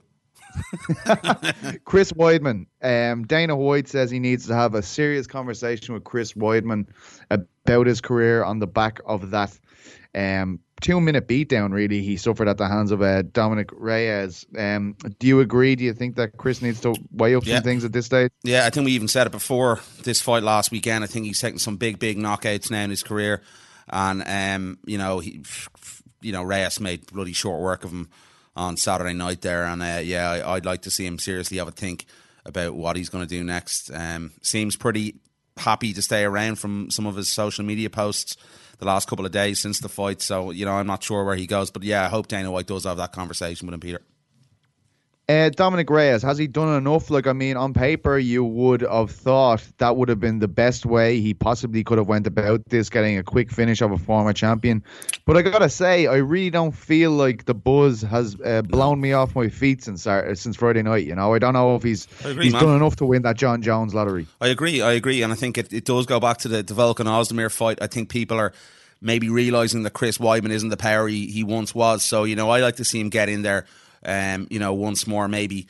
Chris Weidman. Dana White says he needs to have a serious conversation with Chris Weidman about his career on the back of that 2-minute beatdown, really, he suffered at the hands of Dominic Reyes. Do you agree? Do you think that Chris needs to weigh up some things at this stage? Yeah, I think we even said it before this fight last weekend. I think he's taken some big knockouts now in his career. And, Reyes made bloody short work of him on Saturday night there. And, I'd like to see him seriously have a think about what he's going to do next. Seems pretty happy to stay around from some of his social media posts the last couple of days since the fight. So, I'm not sure where he goes. But, yeah, I hope Dana White does have that conversation with him, Peter. Dominic Reyes, has he done enough? Like, I mean, on paper, you would have thought that would have been the best way he possibly could have went about this, getting a quick finish of a former champion. But I gotta say, I really don't feel like the buzz has blown me off my feet since Friday night. You know, I don't know if he's done enough to win that John Jones lottery. I agree, and I think it does go back to the Volkan Ozdemir fight. I think people are maybe realising that Chris Weidman isn't the power he once was. So, you know, I like to see him get in there. You know, once more, maybe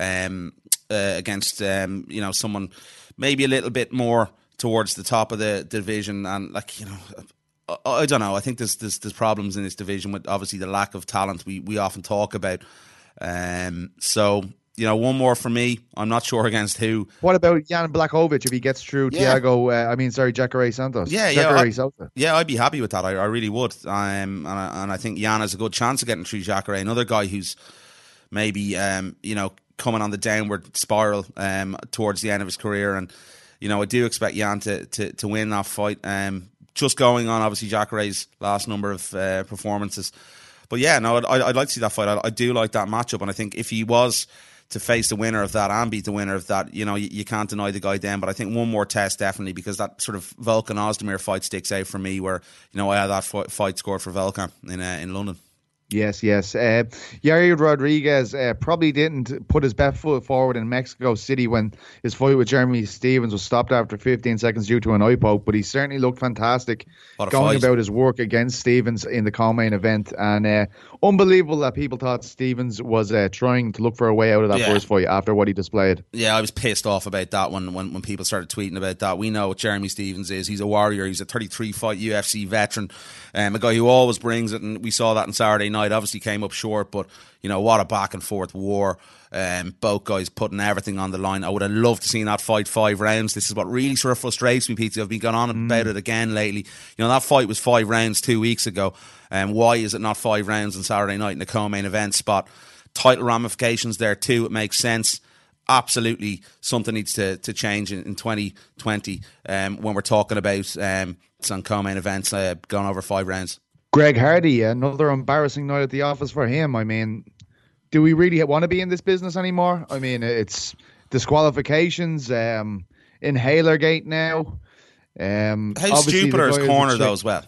against you know, someone maybe a little bit more towards the top of the division, and like, you know, I don't know. I think there's problems in this division with obviously the lack of talent we often talk about. So, you know, one more for me. I'm not sure against who. What about Jan Blachowicz if he gets through Jacare Santos? Yeah, I'd be happy with that. I really would. And I think Jan has a good chance of getting through Jacare. Another guy who's maybe you know, coming on the downward spiral towards the end of his career, and you know, I do expect Jan to win that fight. Just going on obviously Jacare's last number of performances, but yeah, no, I'd like to see that fight. I do like that matchup, and I think if he was to face the winner of that and beat the winner of that, you know, you can't deny the guy then. But I think one more test definitely, because that sort of Volkan Ozdemir fight sticks out for me, where, you know, I had that fight scored for Volkan in London. Yes. Yair Rodriguez probably didn't put his best foot forward in Mexico City when his fight with Jeremy Stephens was stopped after 15 seconds due to an eye poke, but he certainly looked fantastic going about his work against Stephens in the co-main event. And unbelievable that people thought Stephens was trying to look for a way out of that first fight after what he displayed. Yeah, I was pissed off about that when people started tweeting about that. We know what Jeremy Stephens is. He's a warrior. He's a 33-fight UFC veteran, a guy who always brings it, and we saw that on Saturday night. Obviously came up short, but you know, what a back and forth war. Both guys putting everything on the line. I would have loved to see that fight 5 rounds. This is what really sort of frustrates me, Pete. I've been going on about it again lately. You know, that fight was 5 rounds 2 weeks ago. Why is it not 5 rounds on Saturday night in the co-main event spot? Title ramifications there too. It makes sense. Absolutely, something needs to change in 2020 when we're talking about on co-main events going over 5 rounds. Greg Hardy, another embarrassing night at the office for him. I mean, do we really want to be in this business anymore? I mean, it's disqualifications, Inhalergate now. How stupid are his corner though as well?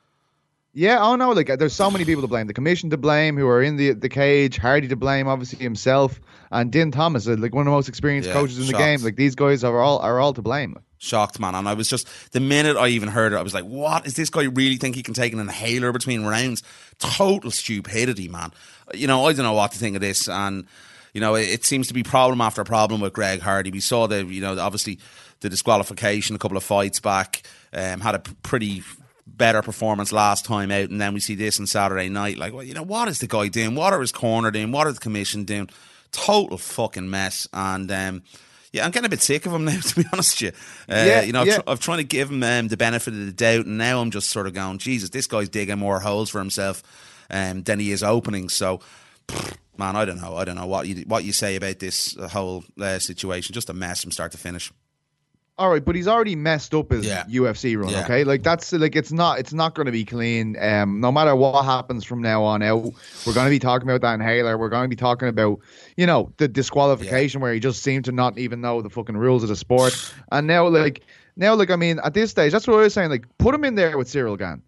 Yeah, oh no, like there's so many people to blame. The commission to blame, who are in the cage. Hardy to blame, obviously himself, and Din Thomas, like one of the most experienced coaches in the game. Like these guys are all to blame. Shocked, man. And I was just, the minute I even heard it, I was like, what? Is this guy really think he can take an inhaler between rounds? Total stupidity, man. You know, I don't know what to think of this. And, you know, it seems to be problem after problem with Greg Hardy. We saw obviously the disqualification a couple of fights back, had a pretty better performance last time out. And then we see this on Saturday night. Like, well, you know, what is the guy doing? What are his corner doing? What are the commission doing? Total fucking mess. And, yeah, I'm getting a bit sick of him now, to be honest with you. You know, I'm trying to give him the benefit of the doubt, and now I'm just sort of going, Jesus, this guy's digging more holes for himself than he is opening. So, man, I don't know what you say about this whole situation. Just a mess from start to finish. All right, but he's already messed up his UFC run. Yeah. Okay, like that's like it's not going to be clean. No matter what happens from now on out, we're going to be talking about that inhaler. We're going to be talking about, you know, the disqualification where he just seemed to not even know the fucking rules of the sport. And now, I mean, at this stage, that's what I was saying. Like, put him in there with Cyril Gane.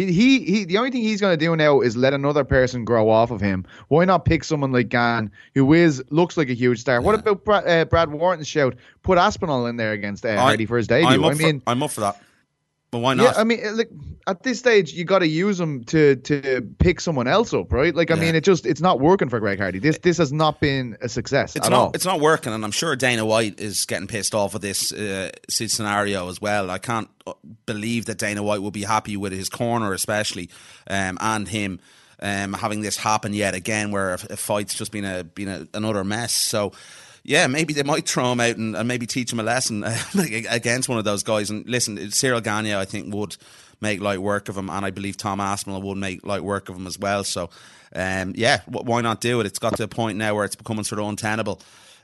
He the only thing he's going to do now is let another person grow off of him. Why not pick someone like Gane, who looks like a huge star? Yeah. What about Brad Wharton's shout? Put Aspinall in there against Hardy for his debut. I'm up for that. But why not? Yeah, I mean, like at this stage, you got to use him to pick someone else up, right? Like, I mean, it's not working for Greg Hardy. This has not been a success at all. It's not working, and I'm sure Dana White is getting pissed off at this scenario as well. I can't believe that Dana White will be happy with his corner, especially, and him having this happen yet again, where a fight's just been another mess. So. Yeah, maybe they might throw him out and maybe teach him a lesson against one of those guys. And listen, Cyril Gane, I think, would make light work of him, and I believe Tom Aspinall would make light work of him as well. So, yeah, why not do it? It's got to a point now where it's becoming sort of untenable.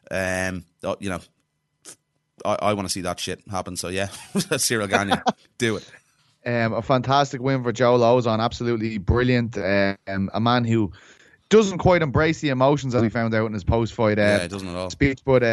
You know, I want to see that shit happen. So, yeah, Cyril Gane, do it. A fantastic win for Joe Lauzon, absolutely brilliant. A man who doesn't quite embrace the emotions as we found out in his post-fight it doesn't at all. speech. But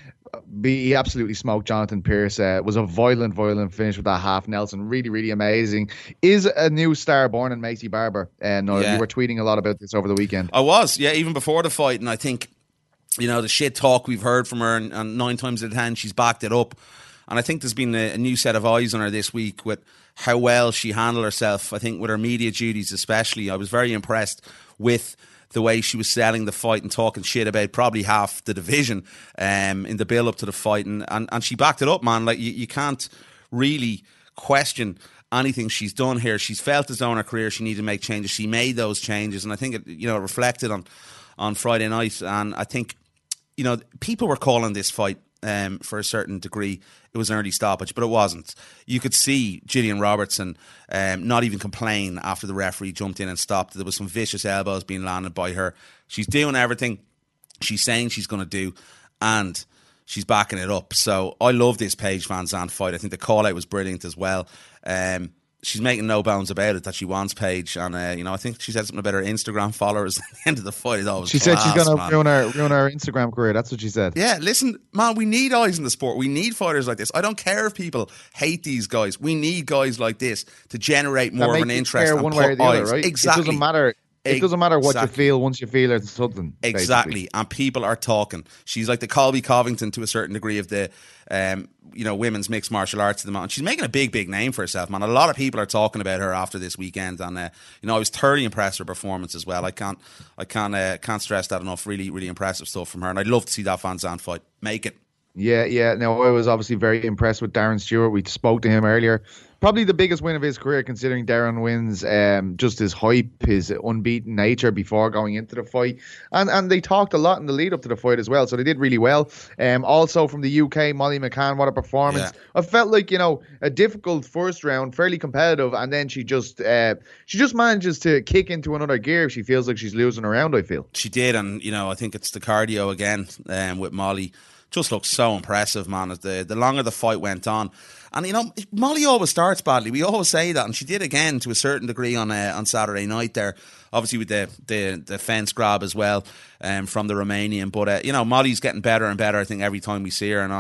he absolutely smoked Jonathan Pierce. It was a violent finish with that half Nelson. Really, really amazing. Is a new star born in Macy Barber. And you were tweeting a lot about this over the weekend. I was, even before the fight. And I think, the shit talk we've heard from her, and 9 times out of 10, she's backed it up. And I think there's been a new set of eyes on her this week with how well she handled herself. I think with her media duties especially, I was very impressed with the way she was selling the fight and talking shit about probably half the division in the build-up to the fight. And she backed it up, man. Like, you can't really question anything she's done here. She's felt as though in her career she needed to make changes. She made those changes, and I think it reflected on Friday night. And I think, people were calling this fight for a certain degree. It was an early stoppage, but it wasn't. You could see Gillian Robertson not even complain after the referee jumped in and stopped. There was some vicious elbows being landed by her. She's doing everything she's saying she's going to do, and she's backing it up. So I love this Paige Van Zandt fight. I think the call out was brilliant as well. She's making no bones about it that she wants Paige, and I think she said something about her Instagram followers at the end of the fight. She said she's going to ruin her Instagram career. That's what she said. Yeah, listen, man, we need eyes in the sport. We need fighters like this. I don't care if people hate these guys. We need guys like this to generate more of an interest and one put way or the eyes. other, right? Exactly. It doesn't matter. It doesn't matter what you feel once you feel it's something. Exactly. Basically. And people are talking. She's like the Colby Covington to a certain degree of the women's mixed martial arts at the moment. She's making a big name for herself, man. A lot of people are talking about her after this weekend, and I was thoroughly impressed with her performance as well. I can't stress that enough. Really, really impressive stuff from her, and I'd love to see that Van Zandt fight. Make it. Yeah. Now, I was obviously very impressed with Darren Stewart. We spoke to him earlier. Probably the biggest win of his career, considering Darren wins just his hype, his unbeaten nature before going into the fight. And they talked a lot in the lead up to the fight as well, so they did really well. Also from the UK, Molly McCann, what a performance. Yeah. I felt like, a difficult first round, fairly competitive, and then she just manages to kick into another gear if she feels like she's losing a round, I feel. She did, and, I think it's the cardio again with Molly. Just looked so impressive, man, as the longer the fight went on. And, Molly always starts badly. We always say that. And she did again to a certain degree on Saturday night there. Obviously with the fence grab as well from the Romanian. But, Molly's getting better and better, I think, every time we see her. And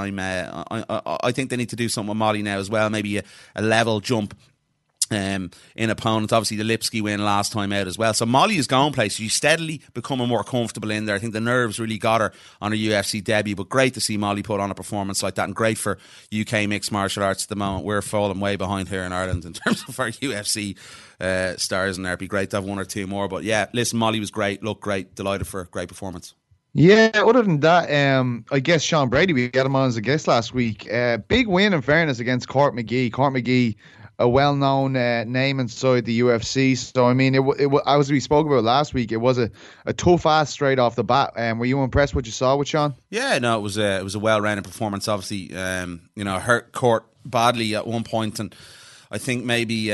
I think they need to do something with Molly now as well. Maybe a level jump in opponents. Obviously the Lipsky win last time out as well. So Molly is going places. She's steadily becoming more comfortable in there. I think the nerves really got her on her UFC debut, but great to see Molly put on a performance like that, and great for UK mixed martial arts at the moment. We're falling way behind here in Ireland in terms of our UFC stars in there. It'd be great to have one or two more, but yeah, listen, Molly was great, looked great, delighted for a great performance. Yeah, other than that, I guess Sean Brady, we had him on as a guest last week. Big win in fairness against Court McGee. Court McGee, a well-known name inside the UFC. So, I mean, as we spoke about last week, it was a tough ass straight off the bat. Were you impressed with what you saw with Sean? Yeah, no, it was a well-rounded performance. Obviously, hurt Court badly at one point, and I think maybe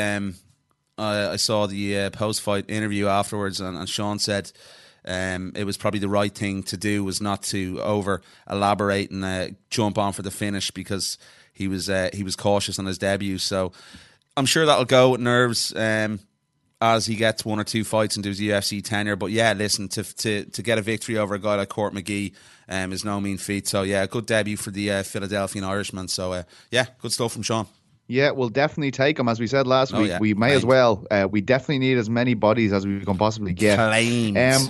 I saw the post-fight interview afterwards, and Sean said it was probably the right thing to do was not to over-elaborate and jump on for the finish, because he was cautious on his debut. So I'm sure that'll go with nerves as he gets one or two fights into his UFC tenure. But yeah, listen, to get a victory over a guy like Court McGee is no mean feat. So yeah, good debut for the Philadelphian Irishman. So yeah, good stuff from Sean. Yeah, we'll definitely take him. As we said last week, we may as well. We definitely need as many bodies as we can possibly get. Claims.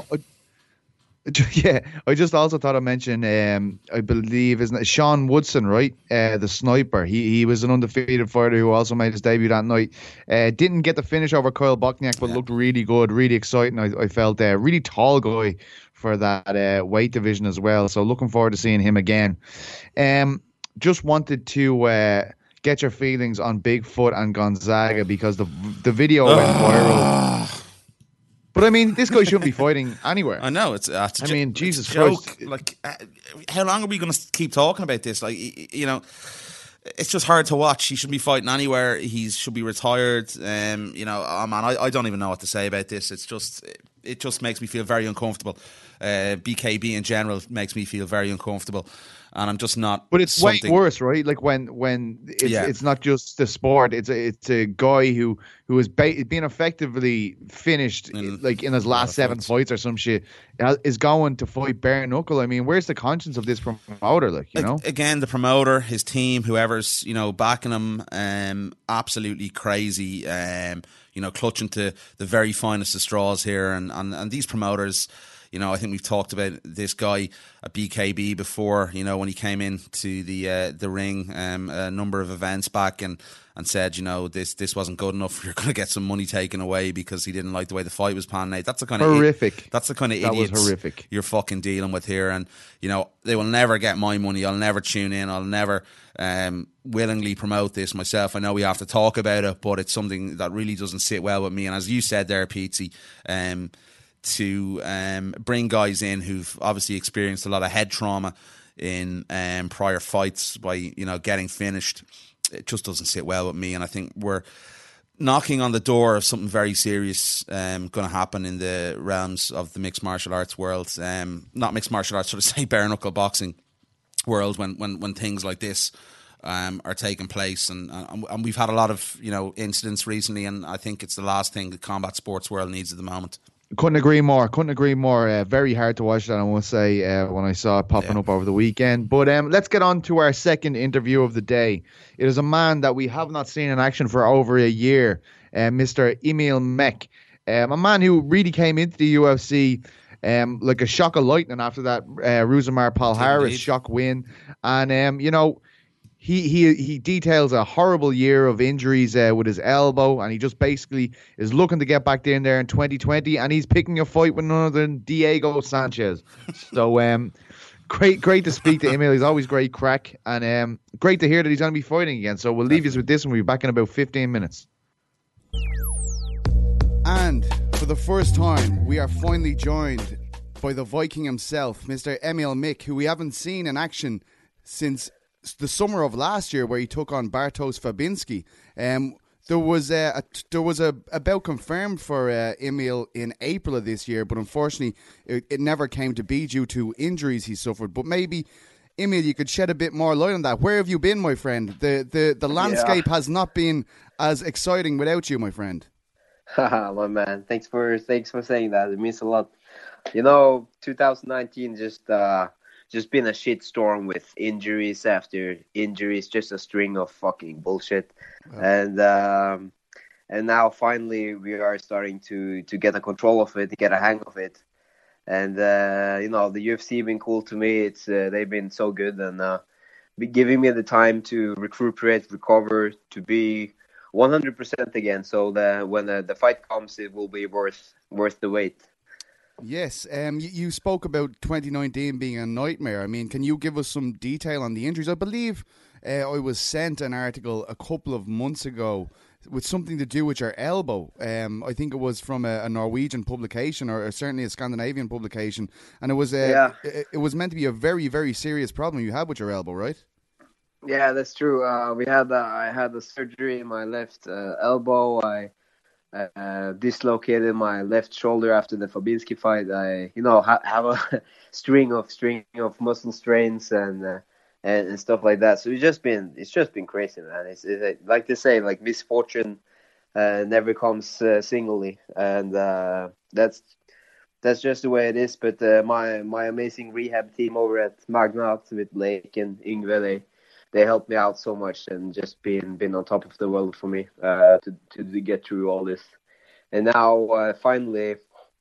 Yeah, I just also thought I'd mention, I believe, isn't it Sean Woodson, right? The sniper. He was an undefeated fighter who also made his debut that night. Didn't get the finish over Kyle Bochniak, but looked really good, really exciting. I felt really tall guy for that weight division as well. So looking forward to seeing him again. Just wanted to get your feelings on Bigfoot and Gonzaga, because the video went viral. But I mean, this guy shouldn't be fighting anywhere. I know Jesus Christ! Joke. Like, how long are we going to keep talking about this? Like, it's just hard to watch. He shouldn't be fighting anywhere. He should be retired. Man, I don't even know what to say about this. It just makes me feel very uncomfortable. BKB in general makes me feel very uncomfortable. and I'm just not. But it's way something. worse, right? Like when it's not just the sport. It's a guy who has been effectively finished like in his last 7 fights or some shit is going to fight bare knuckle. I mean, where's the conscience of this promoter? Like, you know, again, the promoter, his team, whoever's backing him, absolutely crazy. Clutching to the very finest of straws here, and these promoters. I think we've talked about this guy at BKB before, when he came into the ring a number of events back and said, this wasn't good enough. You're going to get some money taken away because he didn't like the way the fight was panning out. That's the kind horrific. That's the kind of that idiots was horrific. You're fucking dealing with here. And, they will never get my money. I'll never tune in. I'll never willingly promote this myself. I know we have to talk about it, but it's something that really doesn't sit well with me. And as you said there, Pete, to bring guys in who've obviously experienced a lot of head trauma in prior fights by getting finished, it just doesn't sit well with me. And I think we're knocking on the door of something very serious going to happen in the realms of the mixed martial arts world. Not mixed martial arts, sort of say bare knuckle boxing world when things like this are taking place, and we've had a lot of incidents recently, and I think it's the last thing the combat sports world needs at the moment. Couldn't agree more. Very hard to watch that, I must say, when I saw it popping up over the weekend. But let's get on to our second interview of the day. It is a man that we have not seen in action for over a year, Mr. Emil Mech. A man who really came into the UFC like a shock of lightning after that Rousimar Palhares shock win. And, He details a horrible year of injuries with his elbow, and he just basically is looking to get back in there in 2020, and he's picking a fight with none other than Diego Sanchez. So great to speak to Emil. He's always great crack, and great to hear that he's going to be fighting again. So we'll leave you with this, and we'll be back in about 15 minutes. And for the first time, we are finally joined by the Viking himself, Mr. Emil Mech, who we haven't seen in action since the summer of last year, where he took on Bartosz Fabinski. There was a bout confirmed for Emil in April of this year, but unfortunately it never came to be due to injuries he suffered. But maybe, Emil, you could shed a bit more light on that. Where have you been, my friend? The landscape has not been as exciting without you, my friend. My man, thanks for saying that. It means a lot. 2019 just been a shit storm with injuries after injuries, just a string of fucking bullshit. Oh. And now finally we are starting to get a control of it, to get a hang of it. And the UFC been cool to me. It's they've been so good and be giving me the time to recuperate, recover, to be 100% again. So when the fight comes, it will be worth the wait. Yes, you spoke about 2019 being a nightmare. I mean, can you give us some detail on the injuries? I believe I was sent an article a couple of months ago with something to do with your elbow. I think it was from a Norwegian publication or certainly a Scandinavian publication, and it was it was meant to be a very, very serious problem you had with your elbow, right? Yeah, that's true. I had a surgery in my left elbow. I dislocated my left shoulder after the Fabinski fight. I have a string of muscle strains and stuff like that. So it's just been crazy, man. It's like they say, like misfortune never comes singly, and that's just the way it is. But my amazing rehab team over at Magnat with Blake and Yngve, they helped me out so much and just been on top of the world for me to get through all this. And now finally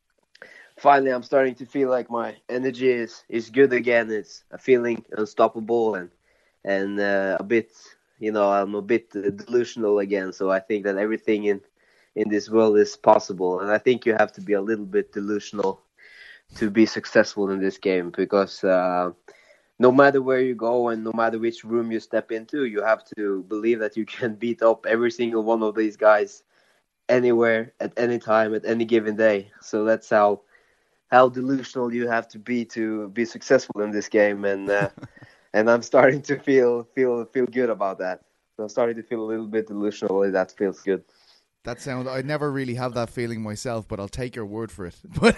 I'm starting to feel like my energy is good again. It's feeling unstoppable and a bit, I'm a bit delusional again. So I think that everything in this world is possible. And I think you have to be a little bit delusional to be successful in this game, because no matter where you go and no matter which room you step into, you have to believe that you can beat up every single one of these guys anywhere, at any time, at any given day. So that's how delusional you have to be successful in this game. And and I'm starting to feel good about that. So I'm starting to feel a little bit delusional, and that feels good. That sound. I never really have that feeling myself, but I'll take your word for it. But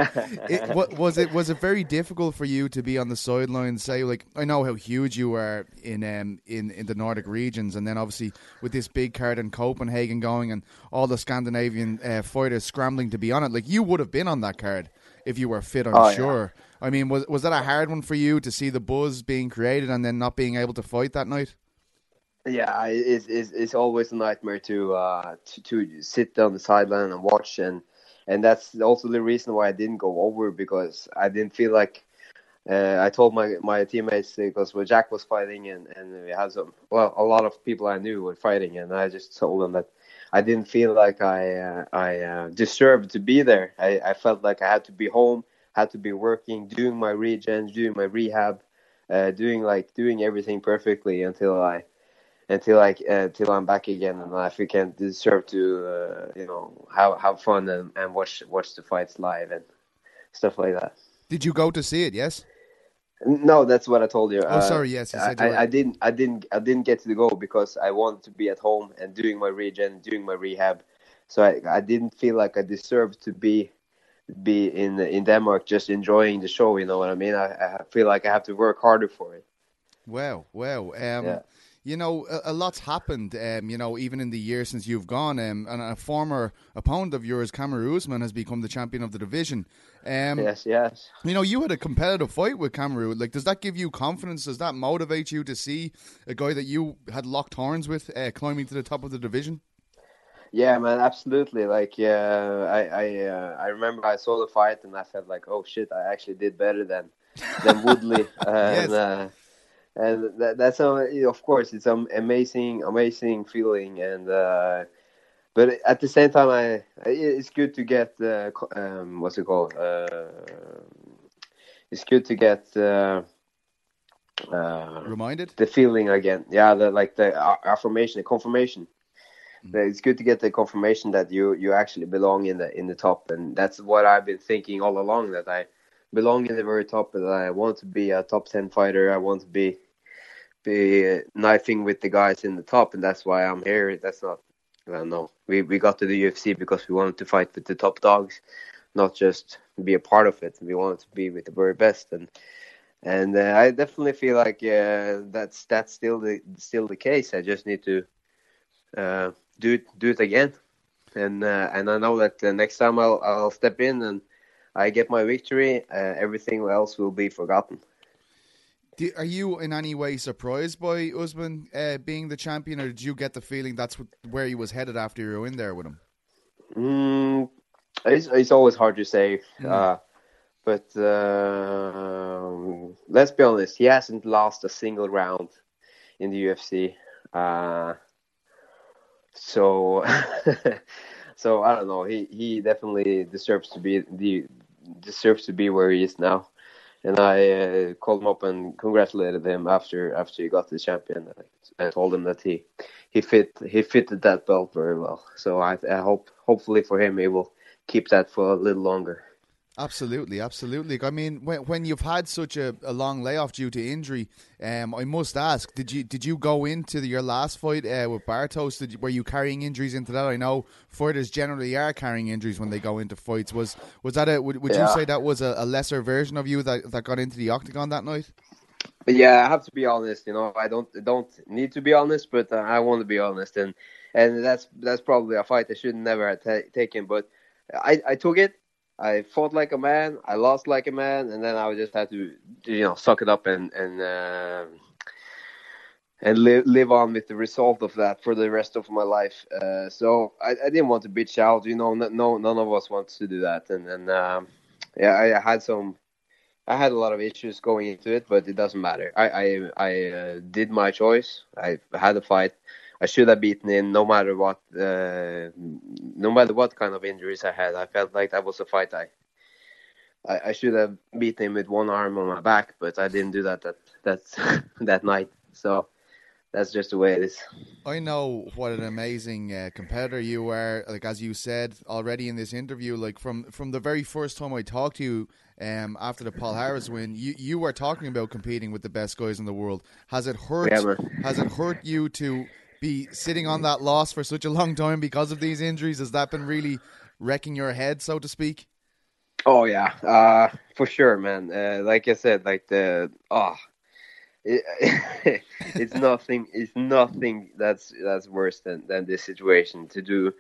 was it very difficult for you to be on the sidelines? Say, like, I know how huge you are in the Nordic regions, and then obviously with this big card in Copenhagen going, and all the Scandinavian fighters scrambling to be on it. Like, you would have been on that card if you were fit, I'm sure. Yeah. I mean, was that a hard one for you to see the buzz being created and then not being able to fight that night? Yeah, it's always a nightmare to sit on the sideline and watch, and that's also the reason why I didn't go over, because I didn't feel like I told my teammates, because when Jack was fighting and we had a lot of people I knew were fighting, and I just told them that I didn't feel like I deserved to be there. I felt like I had to be home, had to be working, doing my regen, doing my rehab, doing everything perfectly until I'm back again, and I think I deserve to have fun and watch the fights live and stuff like that. Did you go to see it? Yes. No, that's what I told you. Oh, sorry. Yes, you said I didn't get to go because I wanted to be at home and doing my regen, doing my rehab. So I didn't feel like I deserved to be in Denmark just enjoying the show. You know what I mean? I feel like I have to work harder for it. Wow. Yeah. You know, a lot's happened, even in the year since you've gone. And a former opponent of yours, Kamaru Usman, has become the champion of the division. Yes. You know, you had a competitive fight with Kamaru. Like, does that give you confidence? Does that motivate you to see a guy that you had locked horns with climbing to the top of the division? Yeah, man, absolutely. Like, I remember I saw the fight and I felt like, oh shit, I actually did better than Woodley. Yes. And that's of course it's an amazing feeling, and but at the same time it's good to get what's it called, it's good to get reminded the feeling again, the affirmation, the confirmation. It's good to get the confirmation that you actually belong in the top, and that's what I've been thinking all along, that I belong in the very top, and I want to be a top 10 fighter. I want to be knifing with the guys in the top, and that's why I'm here. That's not, I don't know. We got to the UFC because we wanted to fight with the top dogs, not just be a part of it. We wanted to be with the very best, and I definitely feel like that's still the case. I just need to do it again, and I know that next time I'll step in and I get my victory, everything else will be forgotten. Are you in any way surprised by Usman being the champion, or did you get the feeling that's where he was headed after you were in there with him? It's always hard to say, but let's be honest, he hasn't lost a single round in the UFC. So so I don't know. He definitely deserves to be where he is now. And I called him up and congratulated him after he got the champion. I told him that he fitted that belt very well. So I hopefully for him he will keep that for a little longer. Absolutely. I mean, when you've had such a long layoff due to injury, I must ask: Did you go into your last fight with Bartos? Were you carrying injuries into that? I know fighters generally are carrying injuries when they go into fights. Was that would you say that was a lesser version of you that got into the octagon that night? But yeah, I have to be honest. You know, I don't need to be honest, but I want to be honest, and that's probably a fight I should never have taken. But I took it. I fought like a man, I lost like a man, and then I just had to, suck it up and live on with the result of that for the rest of my life. So I didn't want to bitch out, none of us wants to do that. And I had a lot of issues going into it, but it doesn't matter. I did my choice. I had a fight. I should have beaten him no matter what kind of injuries I had. I felt like that was a fight I should have beaten him with one arm on my back, but I didn't do that that night. So that's just the way it is. I know what an amazing competitor you are. Like, as you said already in this interview, like from the very first time I talked to you after the Paul Harris win, you were talking about competing with the best guys in the world. Has it hurt? Yeah, has it hurt you to be sitting on that loss for such a long time because of these injuries? Has that been really wrecking your head, so to speak? Oh yeah, for sure, man. Like I said, like it, it's nothing. It's nothing that's worse than this situation to do.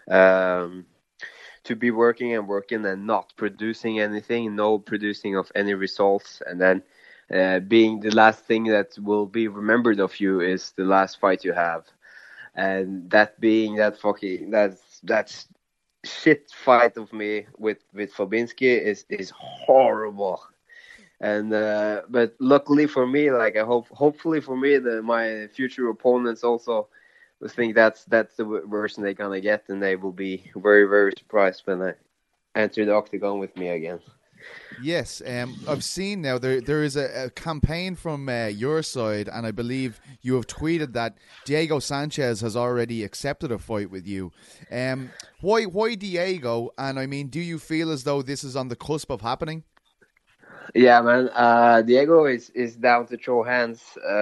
To be working and not producing anything, no producing of any results, and then being the last thing that will be remembered of you is the last fight you have, and that being that's shit fight of me with Fabinski is horrible. And but luckily for me, like hopefully for me, my future opponents also will think that's the version they're gonna get, and they will be very, very surprised when I enter the octagon with me again. Yes, I've seen now there is a campaign from your side, and I believe you have tweeted that Diego Sanchez has already accepted a fight with you. Why Diego? And I mean, do you feel as though this is on the cusp of happening? Yeah, man. Diego is down to throw hands.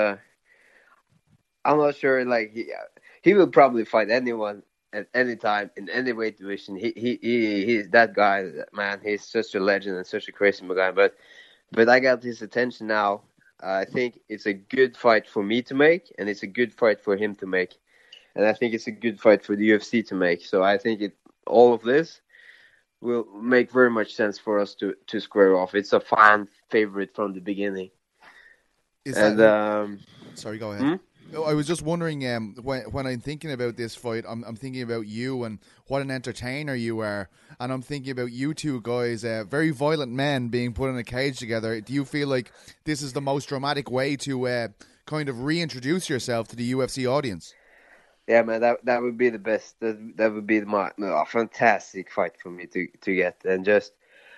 I'm not sure. Like he will probably fight anyone at any time in any weight division. He's that guy, man. He's such a legend and such a crazy guy. But I got his attention now. I think it's a good fight for me to make, and it's a good fight for him to make, and I think it's a good fight for the UFC to make. So I think all of this will make very much sense for us to square off. It's a fan favorite from the beginning. Sorry, go ahead. I was just wondering, when I'm thinking about this fight, I'm thinking about you and what an entertainer you are, and I'm thinking about you two guys, very violent men being put in a cage together. Do you feel like this is the most dramatic way to kind of reintroduce yourself to the UFC audience? Yeah, man, that would be the best. That would be a fantastic fight for me to get, and just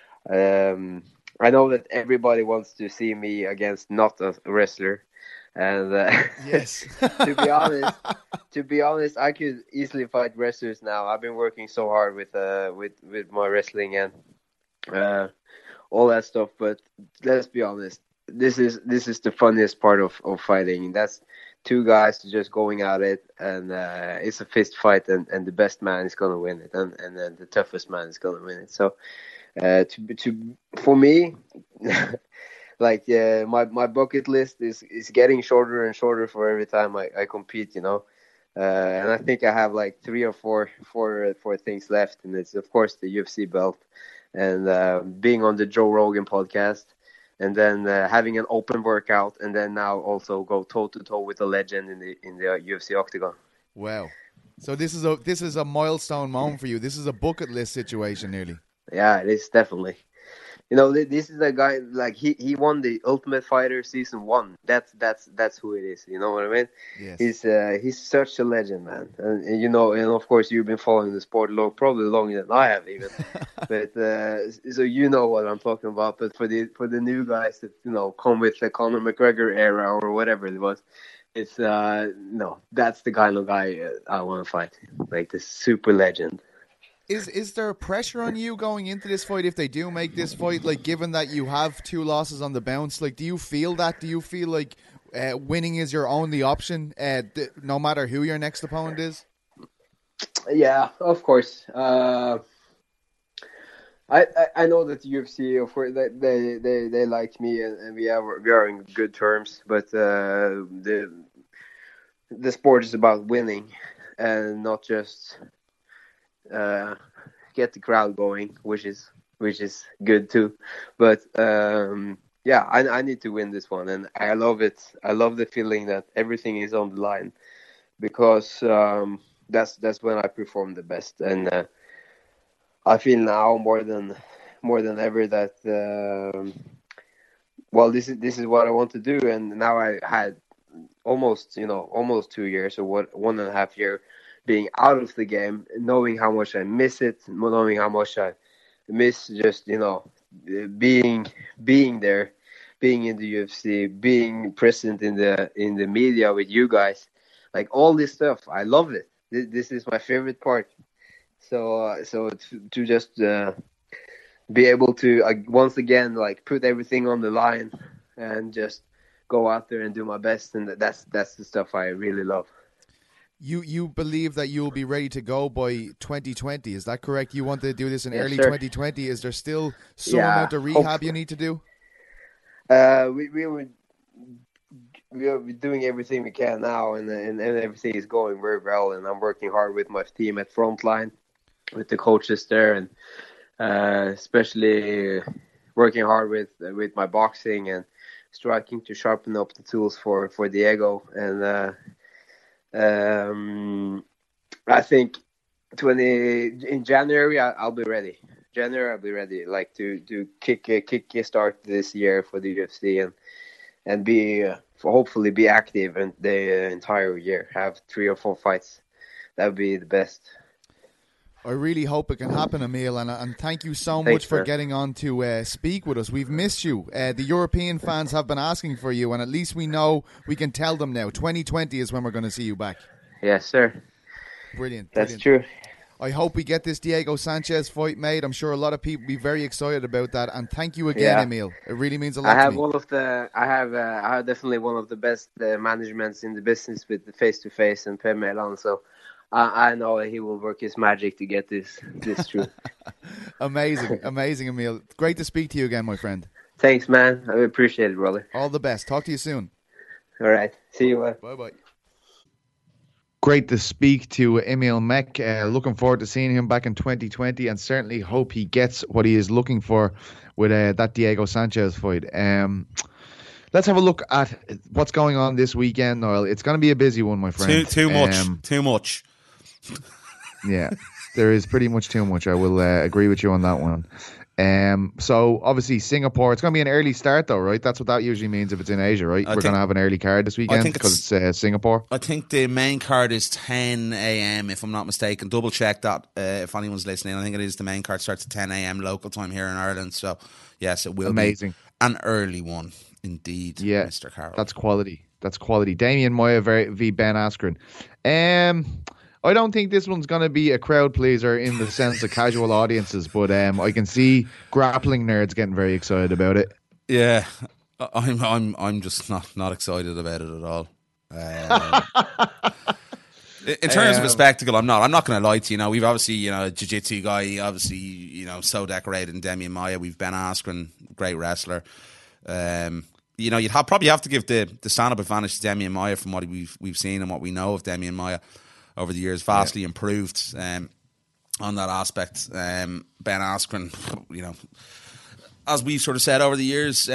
I know that everybody wants to see me against not a wrestler. And yes, to be honest, I could easily fight wrestlers now. I've been working so hard with my wrestling and all that stuff. But let's be honest, this is the funniest part of fighting. That's two guys just going at it, and it's a fist fight, and the best man is gonna win it, and then the toughest man is gonna win it. So for me. Like my bucket list is getting shorter and shorter for every time I compete, and I think I have like 3 or 4 things left, and it's of course the UFC belt, and being on the Joe Rogan podcast, and then having an open workout, and then now also go toe to toe with a legend in the UFC octagon. Wow! So this is a milestone moment for you. This is a bucket list situation, nearly. Yeah, it is definitely. This is a guy, like he won the Ultimate Fighter season 1. That's who it is. You know what I mean? Yes. He's such a legend, man. And and of course you've been following the sport probably longer than I have even. But so you know what I'm talking about. But for the new guys that come with the Conor McGregor era or whatever it was, it's that's the kind of guy I want to fight, like the super legend. Is there pressure on you going into this fight if they do make this fight? Like, given that you have 2 losses on the bounce, like, do you feel that? Do you feel like winning is your only option, no matter who your next opponent is? Yeah, of course. I know that the UFC, of course, they like me, and we are in good terms. But the sport is about winning, and not just. Get the crowd going, which is good too, but I need to win this one, and I love it. I love the feeling that everything is on the line, because that's when I perform the best, and I feel now more than ever that this is what I want to do, and now I had almost 2 years or 1.5 years being out of the game, knowing how much I miss it, knowing how much I miss just being there, being in the UFC, being present in the media with you guys, like all this stuff. I love it. This is my favorite part. So to just be able to once again like put everything on the line and just go out there and do my best, and that's the stuff I really love. You believe that you'll be ready to go by 2020? Is that correct? You want to do this in Yes, early sir. 2020? Is there still some Yeah, amount of rehab hopefully. you need to do? We are doing everything we can now, and everything is going very well. And I'm working hard with my team at Frontline, with the coaches there, and especially working hard with my boxing and striking to sharpen up the tools for Diego. And I think in January I'll be ready. January I'll be ready, like to kick start this year for the UFC and be hopefully be active in the entire year. Have 3 or 4 fights. That would be the best. I really hope it can happen, Emil, and thank you so Thanks, much for sir. getting on to speak with us. We've missed you. The European fans have been asking for you, and at least we know we can tell them now. 2020 is when we're going to see you back. Yes, sir. Brilliant. That's brilliant. true. I hope we get this Diego Sanchez fight made. I'm sure a lot of people will be very excited about that. And thank you again, Yeah. Emil. It really means a lot I have to me. I have definitely one of the best managements in the business with the face-to-face and Per Melan. So I know he will work his magic to get this through. Amazing, Emil. Great to speak to you again, my friend. Thanks, man. I appreciate it, brother. All the best. Talk to you soon. All right. See you, man. Bye-bye. Great to speak to Emil Mek. Looking forward to seeing him back in 2020, and certainly hope he gets what he is looking for with that Diego Sanchez fight. Let's have a look at what's going on this weekend, Noel. It's going to be a busy one, my friend. Too much. Yeah, there is pretty much too much. I will agree with you on that one. So obviously Singapore, it's going to be an early start though, right? That's what that usually means if it's in Asia, right? We're going to have an early card this weekend because it's Singapore. I think the main card is 10 a.m. if I'm not mistaken. Double check that if anyone's listening. I think it is. The main card starts at 10 a.m. local time here in Ireland. So yes, it will be an early one indeed. Yeah, Mr. Carroll. That's quality. Damien Moya v Ben Askren. I don't think this one's going to be a crowd pleaser in the sense of casual audiences, but I can see grappling nerds getting very excited about it. Yeah, I'm just not excited about it at all. In terms of a spectacle, I'm not. I'm not going to lie to you. We've obviously, a jiu-jitsu guy, obviously, so decorated in Demian Maia. We've Ben Askren, great wrestler. You'd probably have to give the stand-up advantage to Demian Maia from what we've seen and what we know of Demian Maia over the years, vastly improved on that aspect. Ben Askren, as we've sort of said over the years,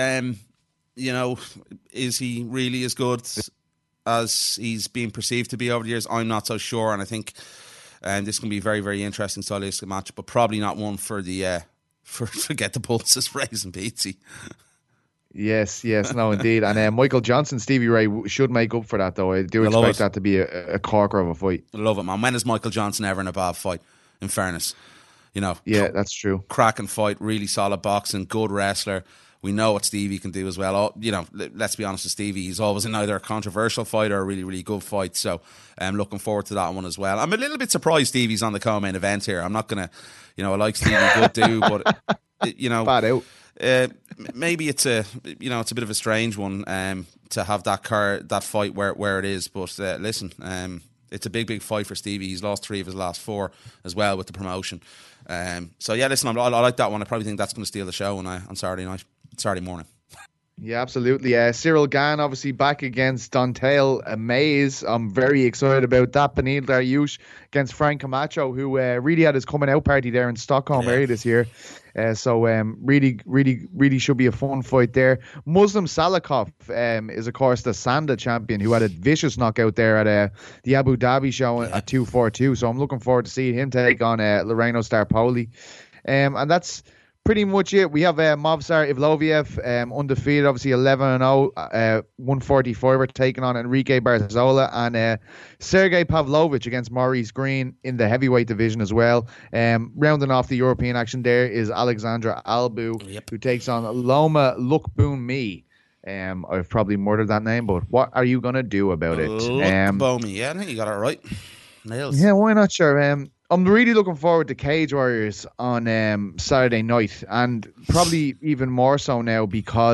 is he really as good as he's been perceived to be over the years? I'm not so sure, and I think this can be a very, very interesting stylistic match, but probably not one for the for get the pulses raising Pizzi. Yes, no, indeed. And Michael Johnson, Stevie Ray should make up for that, though. I do expect that to be a corker of a fight. I love it, man. When is Michael Johnson ever in a bad fight? In fairness, Yeah, that's true. Cracking fight, really solid boxing, good wrestler. We know what Stevie can do as well. Let's be honest with Stevie. He's always in either a controversial fight or a really, really good fight. So I'm looking forward to that one as well. I'm a little bit surprised Stevie's on the co-main event here. I'm not going to, I like Stevie good do, but, bad out. Maybe it's a bit of a strange one to have that fight where it is. But listen, it's a big fight for Stevie. He's lost 3 of his last 4 as well with the promotion. So yeah, listen, I like that one. I probably think that's going to steal the show on Saturday morning. Yeah, absolutely. Cyril Gane obviously back against Don'Tale Mayes. I'm very excited about that. Beneil Dariush against Frank Camacho, who really had his coming out party there in Stockholm area this year. So really should be a fun fight there. Muslim Salikov is of course the Sanda champion who had a vicious knockout there at the Abu Dhabi show at 242. So I'm looking forward to seeing him take on Loreno Starpoli. And that's pretty much it. We have Movsar Ivloviev, undefeated, obviously 11-0, 145er, taking on Enrique Barzola, and Sergey Pavlovich against Maurice Green in the heavyweight division as well. Rounding off the European action there is Alexandra Albu, who takes on Loma Lukbunmi. I've probably murdered that name, but what are you going to do about it? Lukbunmi, yeah, I think you got it right. Nails. Yeah, why not, sure. I'm really looking forward to Cage Warriors on Saturday night, and probably even more so now because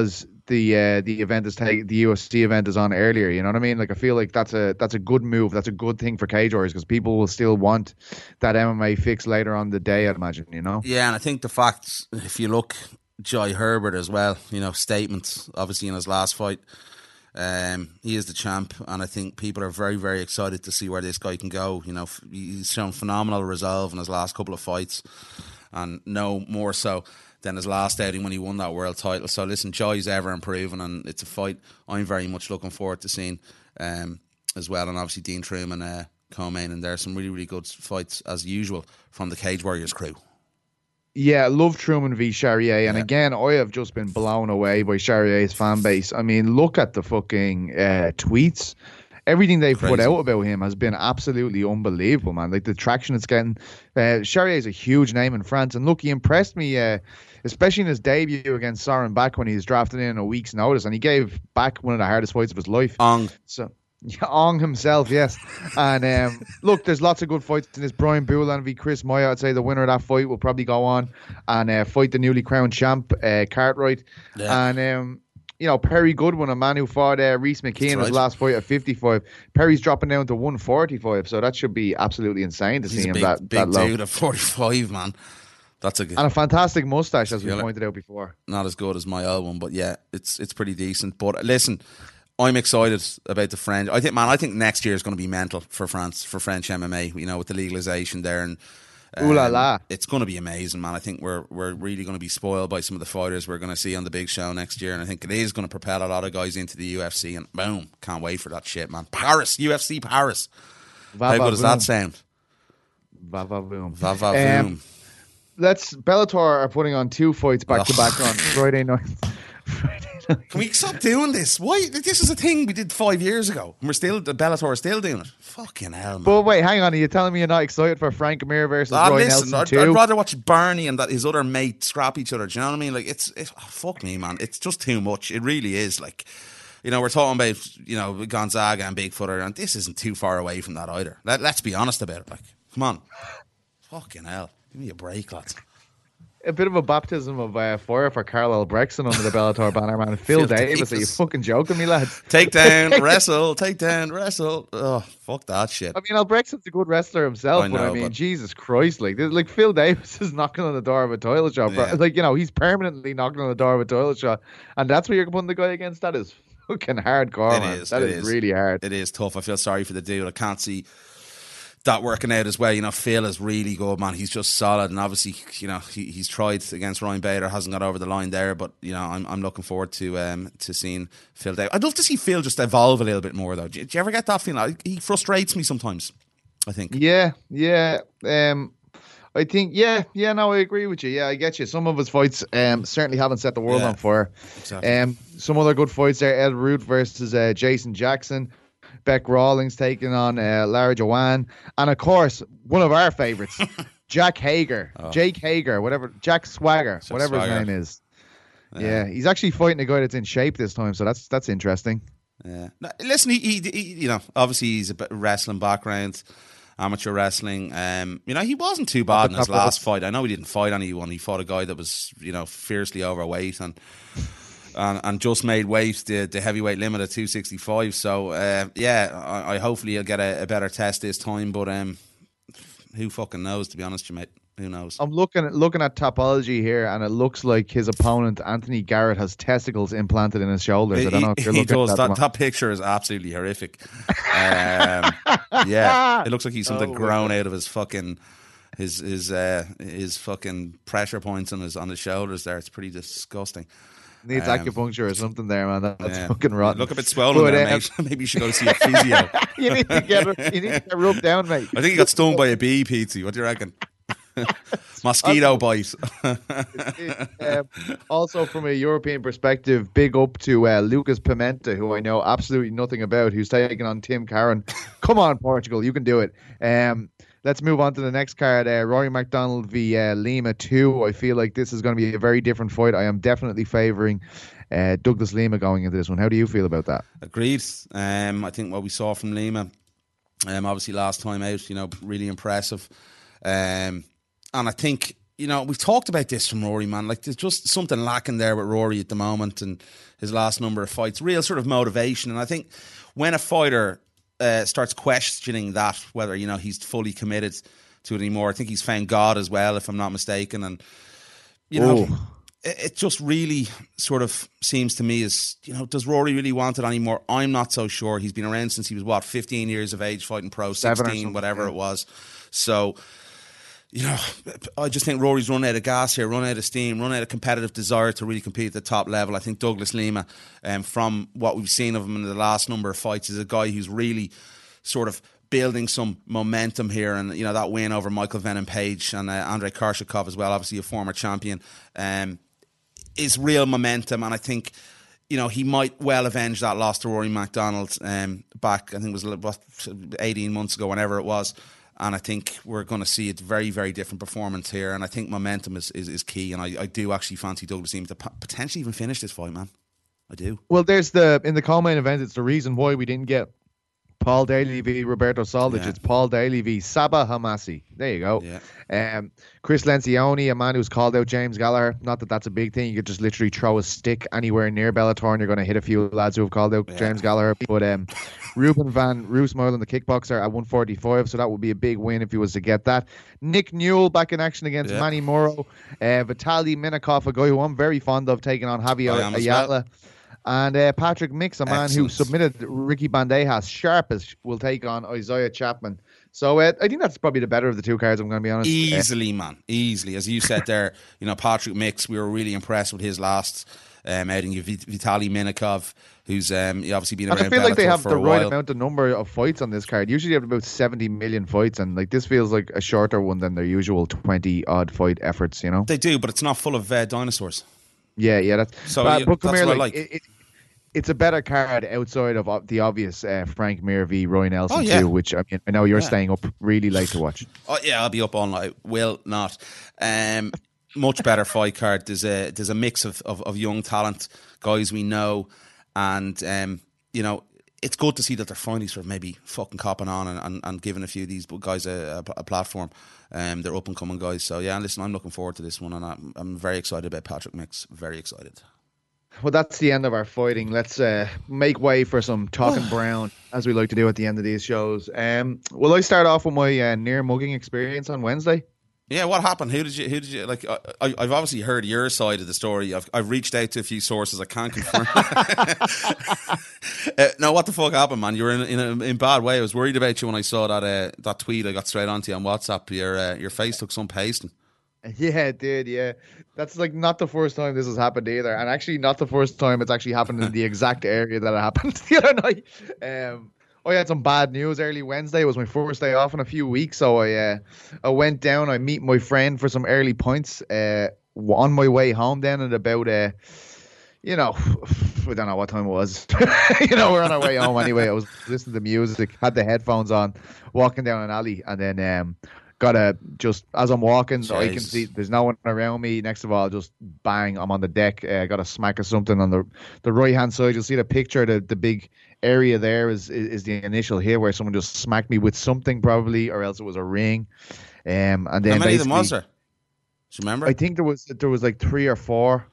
the event is the UFC event is on earlier. You know what I mean? Like I feel like that's a good move. That's a good thing for Cage Warriors because people will still want that MMA fix later on the day. I'd imagine. You know? Yeah, and I think the fact if you look, Jai Herbert as well. You know, statements obviously in his last fight. He is the champ, and I think people are very, very excited to see where this guy can go. You know, he's shown phenomenal resolve in his last couple of fights, and no more so than his last outing when he won that world title. So listen, Jai's ever improving, and it's a fight I'm very much looking forward to seeing as well. And obviously Dean Truman co-main, and there's some really, really good fights as usual from the Cage Warriors crew. Yeah, I love Truman v. Charrier. And again, I have just been blown away by Charrier's fan base. I mean, look at the fucking tweets. Everything they've put out about him has been absolutely unbelievable, man. Like the traction it's getting. Charrier is a huge name in France. And look, he impressed me, especially in his debut against Soren Bak when he was drafted in a week's notice. And he gave Bak one of the hardest fights of his life. So. Yeah, Ong himself, yes. And look, there's lots of good fights in this. Brian Boulan v. Chris Moya. I'd say the winner of that fight will probably go on and fight the newly crowned champ, Cartwright. Yeah. And, you know, Perry Goodwin, a man who fought Reese McKeon his last fight at 55. Perry's dropping down to 145, so that should be absolutely insane to see him that big low. Dude at 45, man. That's a good, and a fantastic mustache, as we pointed out before. Not as good as my old one, but yeah, it's pretty decent. But listen, I'm excited about the French. I think next year is going to be mental for France, for French MMA. You know, with the legalization there, and ooh la la, it's going to be amazing, man. I think we're really going to be spoiled by some of the fighters we're going to see on the big show next year, and I think it is going to propel a lot of guys into the UFC. And boom, can't wait for that shit, man. Paris, UFC Paris. How good does that sound? Va va boom. Va va boom. Bellator are putting on 2 fights back to back on Friday night. Can we stop doing this? Why? This is a thing we did 5 years ago. And Bellator are still doing it. Fucking hell, man. But wait, hang on. Are you telling me you're not excited for Frank Amir versus Roy Nelson too? I'd rather watch Barney and his other mate scrap each other. Do you know what I mean? Like, it's fuck me, man. It's just too much. It really is. Like, you know, we're talking about, you know, Gonzaga and Bigfooter, and this isn't too far away from that either. Let's be honest about it. Like, come on. Fucking hell. Give me a break, lads. A bit of a baptism of fire for Carl Brexton under the Bellator banner, man. Phil Davis, are you fucking joking me, lads? Take down, wrestle. Oh, fuck that shit. I mean, Brexton's a good wrestler himself, but Jesus Christ, like Phil Davis is knocking on the door of a toilet shop. Yeah. Like, you know, he's permanently knocking on the door of a toilet shop, and that's what you're putting the guy against. That is fucking hardcore, man. That is really hard. It is tough. I feel sorry for the dude. I can't see that working out as well. You know, Phil is really good, man. He's just solid, and obviously, you know, he's tried against Ryan Bader, hasn't got over the line there. But you know, I'm looking forward to seeing Phil Davis. I'd love to see Phil just evolve a little bit more, though. Do you ever get that feeling? He frustrates me sometimes, I think. Yeah. I think, no, I agree with you. Yeah, I get you. Some of his fights certainly haven't set the world on fire. Exactly. Some other good fights there. Ed Root versus Jason Jackson. Beck Rawlings taking on Lara Joanne. And of course, one of our favourites, Jake Hager, whatever, Jack Swagger, whatever his name is. Yeah, he's actually fighting a guy that's in shape this time, so that's interesting. Yeah. Now, listen, he you know, obviously he's a bit wrestling background, amateur wrestling. You know, he wasn't too bad in his last fight. I know he didn't fight anyone. He fought a guy that was, you know, fiercely overweight and just made weight, the heavyweight limit at 265. So, I hopefully he'll get a better test this time. But who fucking knows, to be honest, you mate. Who knows? I'm looking at Topology here, and it looks like his opponent, Anthony Garrett, has testicles implanted in his shoulders. I don't know if you're looking at that. That picture is absolutely horrific. Yeah, it looks like he's something grown out of his fucking his fucking pressure points on his shoulders there. It's pretty disgusting. Needs acupuncture or something there, man. That's fucking rotten. Look a bit swollen there, mate. Maybe you should go see a physio. you need to get rubbed down, mate. I think he got stung by a bee, Petey. What do you reckon? Mosquito bite. Also, from a European perspective, big up to Lucas Pimenta, who I know absolutely nothing about, who's taking on Tim Karen. Come on, Portugal, you can do it. Let's move on to the next card. Rory McDonald v Lima 2. I feel like this is going to be a very different fight. I am definitely favouring Douglas Lima going into this one. How do you feel about that? Agreed. I think what we saw from Lima, obviously last time out, you know, really impressive. And I think you know, we've talked about this from Rory, man. Like, there's just something lacking there with Rory at the moment and his last number of fights. Real sort of motivation. And I think when a fighter starts questioning that, whether, you know, he's fully committed to it anymore, I think he's found God as well, if I'm not mistaken. And, you know, it just really sort of seems to me as, you know, does Rory really want it anymore? I'm not so sure. He's been around since he was, 15 years of age, fighting pro, 16, whatever it was. So, you know, I just think Rory's run out of gas here, run out of steam, run out of competitive desire to really compete at the top level. I think Douglas Lima, from what we've seen of him in the last number of fights, is a guy who's really sort of building some momentum here. And, you know, that win over Michael Venom Page and Andrei Korshakov as well, obviously a former champion, is real momentum. And I think, you know, he might well avenge that loss to Rory MacDonald back, I think it was 18 months ago, whenever it was. And I think we're going to see a very, very different performance here. And I think momentum is key. And I do actually fancy Douglas Lima to potentially even finish this fight, man. I do. Well, there's in the co-main event, it's the reason why we didn't get Paul Daly v. Roberto Soldic. Yeah. It's Paul Daly v. Sabah Hamasi. There you go. Yeah. Chris Lencioni, a man who's called out James Gallagher. Not that that's a big thing. You could just literally throw a stick anywhere near Bellator and you're going to hit a few lads who have called out James Gallagher. But Ruben van Roosmalen, the kickboxer, at 145. So that would be a big win if he was to get that. Nick Newell back in action against Manny Moro. Vitaly Minakov, a guy who I'm very fond of, taking on Javier Ayala. And Patrick Mix, a man who submitted Ricky Bandejas sharp as, will take on Isaiah Chapman. So I think that's probably the better of the two cards, I'm going to be honest. Easily, man. Easily. As you said there, you know, Patrick Mix, we were really impressed with his last outing. Vitaly Minakov, who's obviously been around I feel like they have for the a right while. amount of number of fights on this card. Usually they have about 70 million fights, and like this feels like a shorter one than their usual 20-odd fight efforts, you know? They do, but it's not full of dinosaurs. Yeah, that's... So but come that's here, what I like... like. It's a better card outside of the obvious Frank Mir v. Roy Nelson too, which I mean I know you're staying up really late to watch. Oh yeah, I'll be up all night. Will not. Much better fight card. There's a mix of young talent, guys we know, and you know, it's good to see that they're finally sort of maybe fucking copping on and giving a few of these guys a platform. They're up and coming guys. So yeah, listen, I'm looking forward to this one, and I'm very excited about Patrick Mix. Very excited. Well, that's the end of our fighting. Let's make way for some talking brown, as we like to do at the end of these shows. Will I start off with my near mugging experience on Wednesday? Yeah, what happened? Who did you like? I've obviously heard your side of the story. I've reached out to a few sources. I can't confirm. No, what the fuck happened, man? You were in bad way. I was worried about you when I saw that tweet. I got straight onto you on WhatsApp. Your face took some pasting. Yeah, it did. Yeah, that's like not the first time this has happened either, and actually not the first time it's actually happened in the exact area that it happened the other night. I had some bad news early Wednesday. It was my first day off in a few weeks, so I went down. I meet my friend for some early pints. On my way home, then at about you know, I don't know what time it was. You know, we're on our way home anyway. I was listening to music, had the headphones on, walking down an alley, and then just as I'm walking, so I can see there's no one around me. Next of all, just bang, I'm on the deck. Got a smack of something on the right hand side. You'll see the picture. The big area there is the initial hit where someone just smacked me with something probably, or else it was a ring. And then how many of them was there? Do you remember? I think there was like 3 or 4.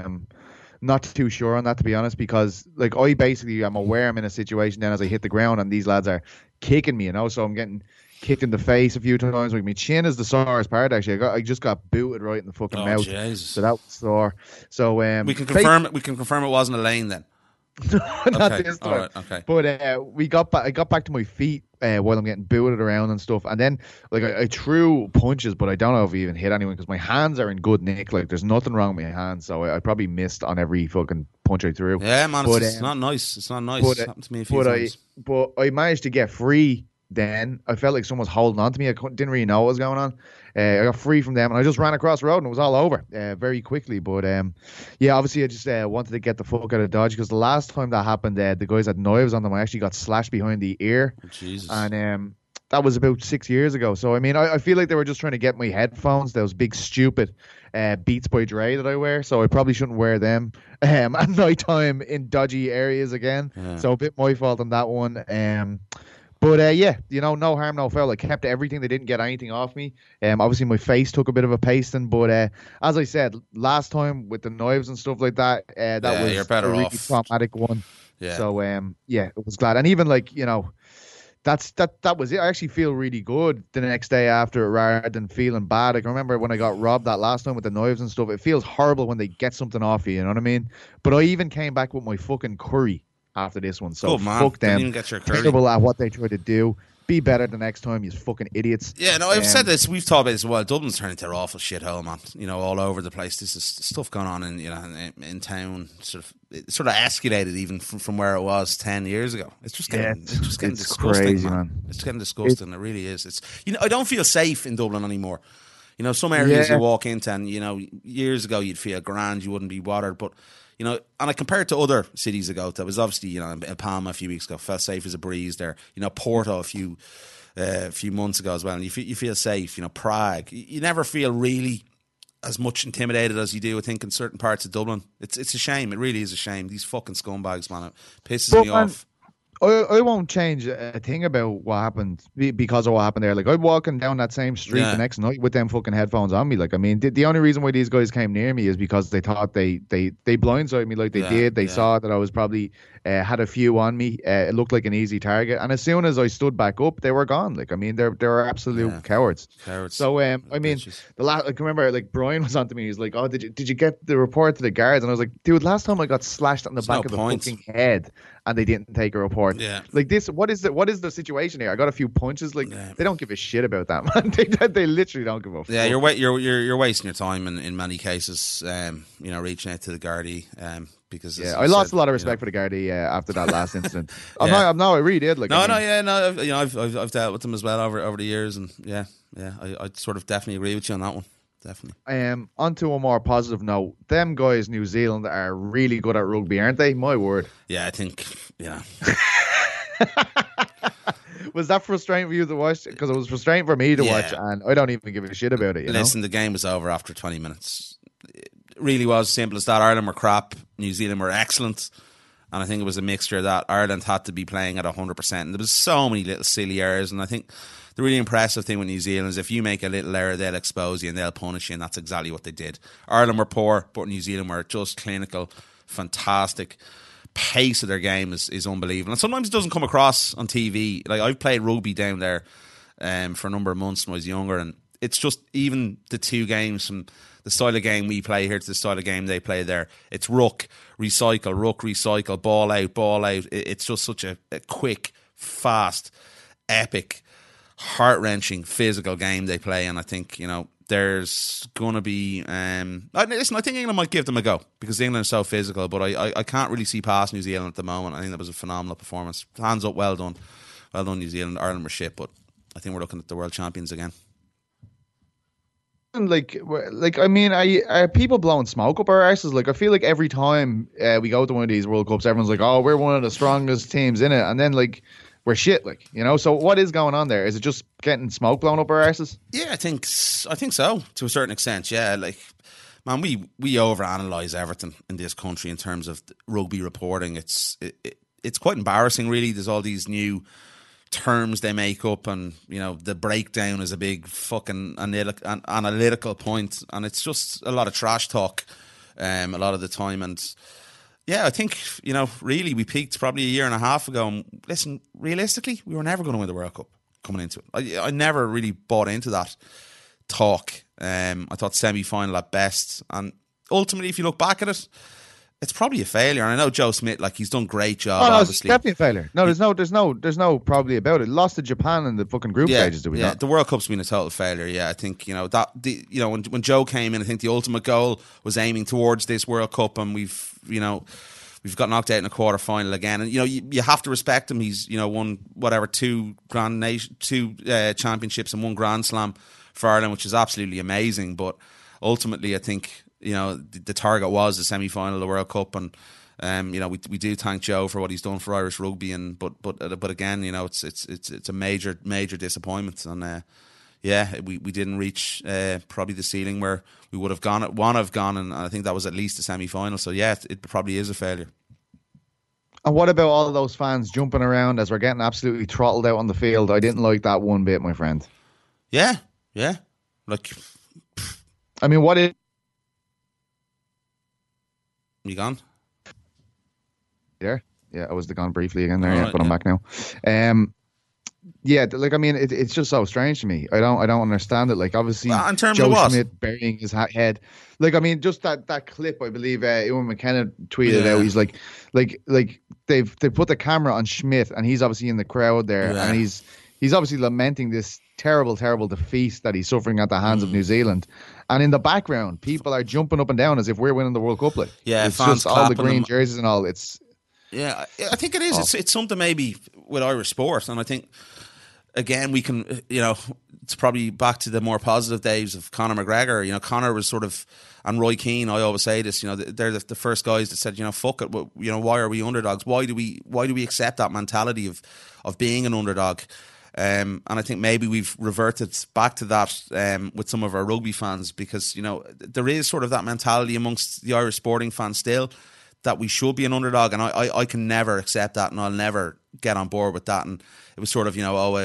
Not too sure on that, to be honest, because like I'm aware I'm in a situation then as I hit the ground and these lads are kicking me, you know, so I'm getting kicked in the face a few times. Like my chin is the sorest part actually. I just got booted right in the fucking mouth. Jesus. So that was sore. So we can confirm it wasn't a lane then. Not okay. this time. All right, okay. But I got back to my feet while I'm getting booted around and stuff, and then like I threw punches, but I don't know if I even hit anyone because my hands are in good nick. Like there's nothing wrong with my hands, so I probably missed on every fucking punch I threw. Yeah, man, it's not nice. It's not nice. It happened to me a few times. But I managed to get free. Then I felt like someone was holding on to me. I didn't really know what was going on. I got free from them and I just ran across the road and it was all over very quickly. But yeah, obviously I just wanted to get the fuck out of Dodge because the last time that happened, the guys had knives on them. I actually got slashed behind the ear. Oh, Jesus. And that was about 6 years ago. So I mean, I feel like they were just trying to get my headphones, those big stupid Beats by Dre that I wear. So I probably shouldn't wear them at night time in dodgy areas again. Yeah. So a bit my fault on that one. But yeah, no harm, no foul. I kept everything. They didn't get anything off me. Obviously my face took a bit of a pasting, but as I said last time with the knives and stuff like that, that was you're better a really off. traumatic one. Yeah. So yeah, it was glad. And even like that was it. I actually feel really good the next day after, rather than feeling bad. Like, I remember when I got robbed that last time with the knives and stuff. It feels horrible when they get something off you. You know what I mean? But I even came back with my fucking curry after this one. So Good man. fuck them. Didn't even get your curry. Terrible at what they try to do. Be better the next time, you fucking idiots. Yeah, no, I've said this. We've talked about this as well. Dublin's turned into an awful shithole, man. All over the place. This is stuff going on in town. Sort of escalated even from where it was 10 years ago. It's just getting disgusting, crazy, man. It's getting disgusting. It really is. It's I don't feel safe in Dublin anymore. Some areas you walk into, and years ago you'd feel grand, you wouldn't be bothered, but. And I compare it to other cities ago. That was obviously, in Palma a few weeks ago, felt safe as a breeze there. Porto a few months ago as well. And you feel safe. Prague. You never feel really as much intimidated as you do, I think, in certain parts of Dublin. It's a shame. It really is a shame. These fucking scumbags, man. It pisses me off. I won't change a thing about what happened because of what happened there. Like, I'm walking down that same street the next night with them fucking headphones on me. Like, I mean, the only reason why these guys came near me is because they thought they blindsided me like they did. They saw that I was probably had a few on me. It looked like an easy target. And as soon as I stood back up, they were gone. Like, I mean, they're absolute cowards. So, I mean, I remember, like, Brian was on to me. He's like, oh, did you get the report to the guards? And I was like, dude, last time I got slashed on the back of the fucking head. And they didn't take a report. Yeah. Like this, what is the situation here? I got a few punches. Like they don't give a shit about that, man. They literally don't give a fuck. Yeah, you're wasting your time in many cases. Reaching out to the Gardaí. Because I lost a lot of respect for the Gardaí after that last incident. I really did. Like I've dealt with them as well over the years, and I sort of definitely agree with you on that one. Definitely. Onto a more positive note, them guys, New Zealand, are really good at rugby, aren't they? My word. Yeah, I think, Was that frustrating for you to watch? Because it was frustrating for me to watch, and I don't even give a shit about it. Listen, the game was over after 20 minutes. It really was simple as that. Ireland were crap, New Zealand were excellent, and I think it was a mixture of that. Ireland had to be playing at 100%, and there was so many little silly errors, and I think the really impressive thing with New Zealand is if you make a little error, they'll expose you and they'll punish you, and that's exactly what they did. Ireland were poor, but New Zealand were just clinical, fantastic. Pace of their game is unbelievable. And sometimes it doesn't come across on TV. Like, I've played rugby down there for a number of months when I was younger, and it's just even the two games from the style of game we play here to the style of game they play there. It's ruck, recycle, ball out. It's just such a quick, fast, epic, heart-wrenching physical game they play, and I think there's going to be listen, I think England might give them a go because England is so physical, but I can't really see past New Zealand at the moment. I think that was a phenomenal performance. Hands up, well done New Zealand. Ireland were shit, but I think we're looking at the world champions again. Like I mean, are people blowing smoke up our arses? Like, I feel like every time we go to one of these World Cups, everyone's like, oh, we're one of the strongest teams in it, and then like we're shit, like, so what is going on there? Is it just getting smoke blown up our arses? Yeah, I think so, to a certain extent. Yeah, like, man, we overanalyze everything in this country in terms of rugby reporting. It's quite embarrassing, really. There's all these new terms they make up, and the breakdown is a big fucking analytical point, and it's just a lot of trash talk a lot of the time. And yeah, I think, really we peaked probably a year and a half ago. And listen, realistically, we were never going to win the World Cup coming into it. I never really bought into that talk. I thought semi-final at best. And ultimately, if you look back at it, it's probably a failure. And I know Joe Smith, like, he's done a great job, obviously. It's definitely a failure. No, there's no probably about it. Lost to Japan in the fucking group stages, did we not? The World Cup's been a total failure. Yeah, I think, when Joe came in, I think the ultimate goal was aiming towards this World Cup, and we've got knocked out in a quarter final again. And you have to respect him. He's won two championships and one Grand Slam for Ireland, which is absolutely amazing. But ultimately, I think the target was the semi-final of the World Cup, and we do thank Joe for what he's done for Irish rugby. And but again, it's a major disappointment. And we didn't reach probably the ceiling where we would have gone. And I think that was at least a semi-final. So yeah, it probably is a failure. And what about all those fans jumping around as we're getting absolutely throttled out on the field? I didn't like that one bit, my friend. Yeah. Like, I mean, what is... You gone? There? Yeah, I was gone briefly again there, Alright, but I'm back now. Yeah, like, I mean, it's just so strange to me. I don't understand it. Like, obviously, Well, in terms Joe of what? Schmidt burying his head. Like, I mean, just that clip, I believe Ewan McKenna tweeted out. He's like they've put the camera on Schmidt, and he's obviously in the crowd there, and he's obviously lamenting this terrible defeat that he's suffering at the hands of New Zealand. And in the background, people are jumping up and down as if we're winning the World Cup. Like, Yeah, it's fans just all the clapping green them. jerseys and all. It's Yeah, I think it is. It's something maybe with Irish sport, and I think again we can, it's probably back to the more positive days of Conor McGregor. Conor was sort of, and Roy Keane. I always say this. They're the first guys that said, fuck it. Why are we underdogs? Why do we accept that mentality of being an underdog? And I think maybe we've reverted back to that with some of our rugby fans, because there is sort of that mentality amongst the Irish sporting fans still, that we should be an underdog, and I can never accept that, and I'll never get on board with that. And it was sort of,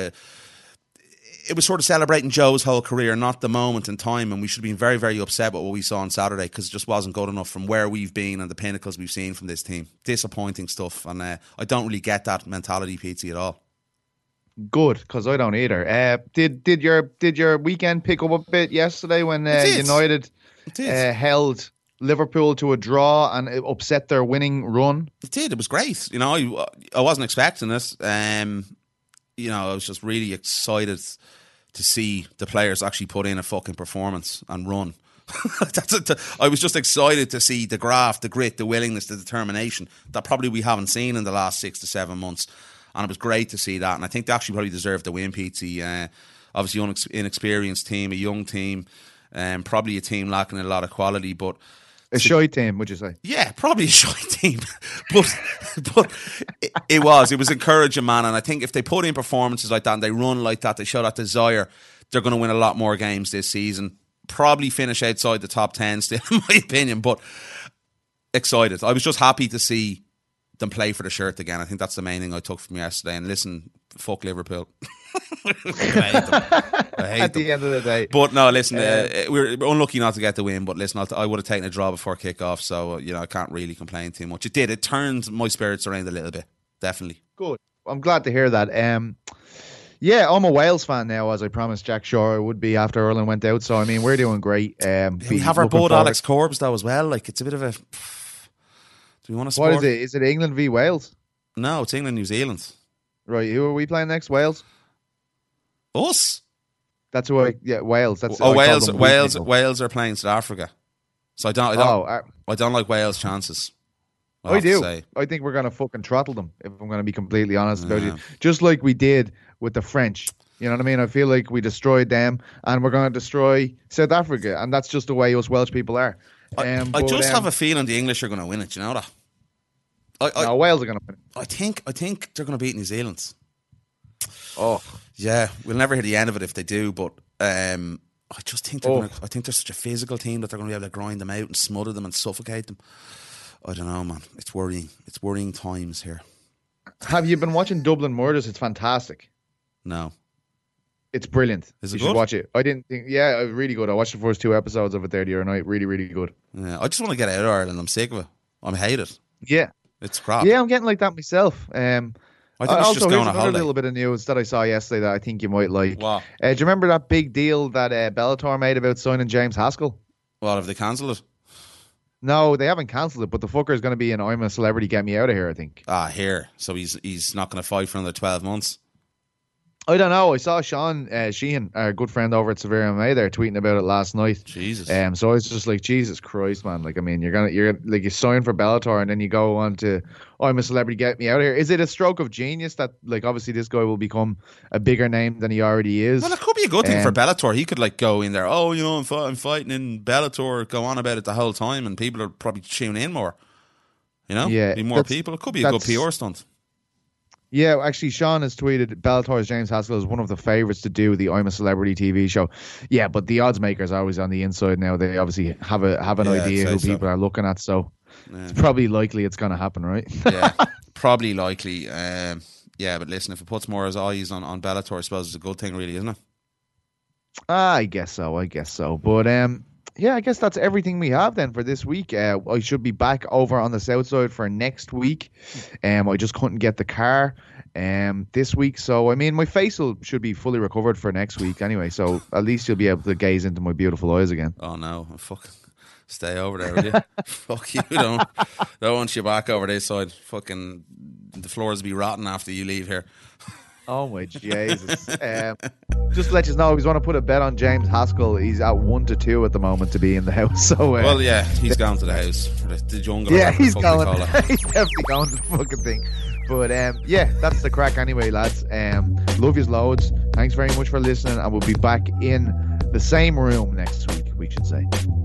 it was sort of celebrating Joe's whole career, not the moment in time, and we should have been very, very upset with what we saw on Saturday, because it just wasn't good enough from where we've been and the pinnacles we've seen from this team. Disappointing stuff, and I don't really get that mentality, Pete, at all. good, because I don't either. Did your weekend pick up a bit yesterday when United held Liverpool to a draw and it upset their winning run? It did. It was great. I wasn't expecting it. I was just really excited to see the players actually put in a fucking performance and run. I was just excited to see the graft, the grit, the willingness, the determination that probably we haven't seen in the last 6 to 7 months. And it was great to see that. And I think they actually probably deserved the win, Pete. Obviously, inexperienced team, a young team, probably a team lacking a lot of quality, but a shy team, would you say? Yeah, probably a shy team, but it was encouraging, man. And I think if they put in performances like that and they run like that, they show that desire, they're going to win a lot more games this season. Probably finish outside the top 10 still, in my opinion, but excited. I was just happy to see them play for the shirt again. I think that's the main thing I took from yesterday. And listen, fuck Liverpool. I hate them. At the end of the day. But no, listen, we're unlucky not to get the win, but listen, I would have taken a draw before kick-off, so I can't really complain too much. It did. It turned my spirits around a little bit, definitely. Good. I'm glad to hear that. Yeah, I'm a Wales fan now, as I promised Jack Shaw I would be after Ireland went out, so I mean, we're doing great. We have our bud Alex Corbs though as well. Like, it's a bit of a... Do we want to support? What is it? Is it England v Wales? No, it's England, New Zealand. Right, who are we playing next? Wales? Us? That's who Wales. That's Wales are playing South Africa. So I don't like Wales' chances. I do. I think we're going to fucking throttle them, if I'm going to be completely honest about it. Just like we did with the French. You know what I mean? I feel like we destroyed them and we're going to destroy South Africa. And that's just the way us Welsh people are. I have a feeling the English are going to win it. You know that? No, Wales are going to win it. I think they're going to beat New Zealand. Oh. Yeah, we'll never hear the end of it if they do, but I just think I think they're such a physical team that they're going to be able to grind them out and smother them and suffocate them. I don't know, man. It's worrying. It's worrying times here. Have you been watching Dublin Murders? It's fantastic. No. It's brilliant. Is it you good? should watch it. I didn't think... Yeah, really good. I watched the first 2 episodes of it there the other night. Really, really good. Yeah, I just want to get out of Ireland. I'm sick of it. I hate it. Yeah. It's crap. Yeah, I'm getting like that myself. I think we should just go on a holiday. Little bit of news that I saw yesterday that I think you might like. What? Do you remember that big deal that Bellator made about signing James Haskell? What, have they cancelled it? No, they haven't cancelled it, but the fucker is going to be in I'm a Celebrity, Get Me Out of Here, I think. Here. So he's not going to fight for another 12 months? I don't know. I saw Sean Sheehan, our good friend over at Severe MMA, there tweeting about it last night. Jesus. So I was just like, Jesus Christ, man. Like, I mean, you're like, you sign for Bellator and then you go on to I'm a Celebrity, Get Me Out of Here. Is it a stroke of genius that, like, obviously this guy will become a bigger name than he already is? Well, it could be a good thing for Bellator. He could, like, go in there, I'm fighting in Bellator, go on about it the whole time, and people are probably tuning in more. Yeah, be more people. It could be a good PR stunt. Yeah, actually, Sean has tweeted Bellator's James Haskell is one of the favourites to do the I'm a Celebrity TV show. Yeah, but the odds makers are always on the inside now. They obviously have an idea who people are looking at, so it's probably likely it's going to happen, right? Yeah, Probably likely. Yeah, but listen, if it puts more eyes on Bellator, I suppose it's a good thing, really, isn't it? I guess so. But yeah, I guess that's everything we have then for this week. I should be back over on the south side for next week. I just couldn't get the car this week, so I mean my face should be fully recovered for next week anyway. So at least you'll be able to gaze into my beautiful eyes again. Oh no, fucking stay over there, will you? Fuck you, don't want you back over this side. Fucking the floors will be rotten after you leave here. Oh my Jesus. Just to let you know, if you want to put a bet on James Haskell, he's at 1-2 at the moment to be in the house. So well, yeah, he's going to the house. The jungle. Yeah, he's going. He's definitely going to the fucking thing. But yeah, that's the crack anyway, lads. Love yous loads. Thanks very much for listening, and we'll be back in the same room next week, we should say.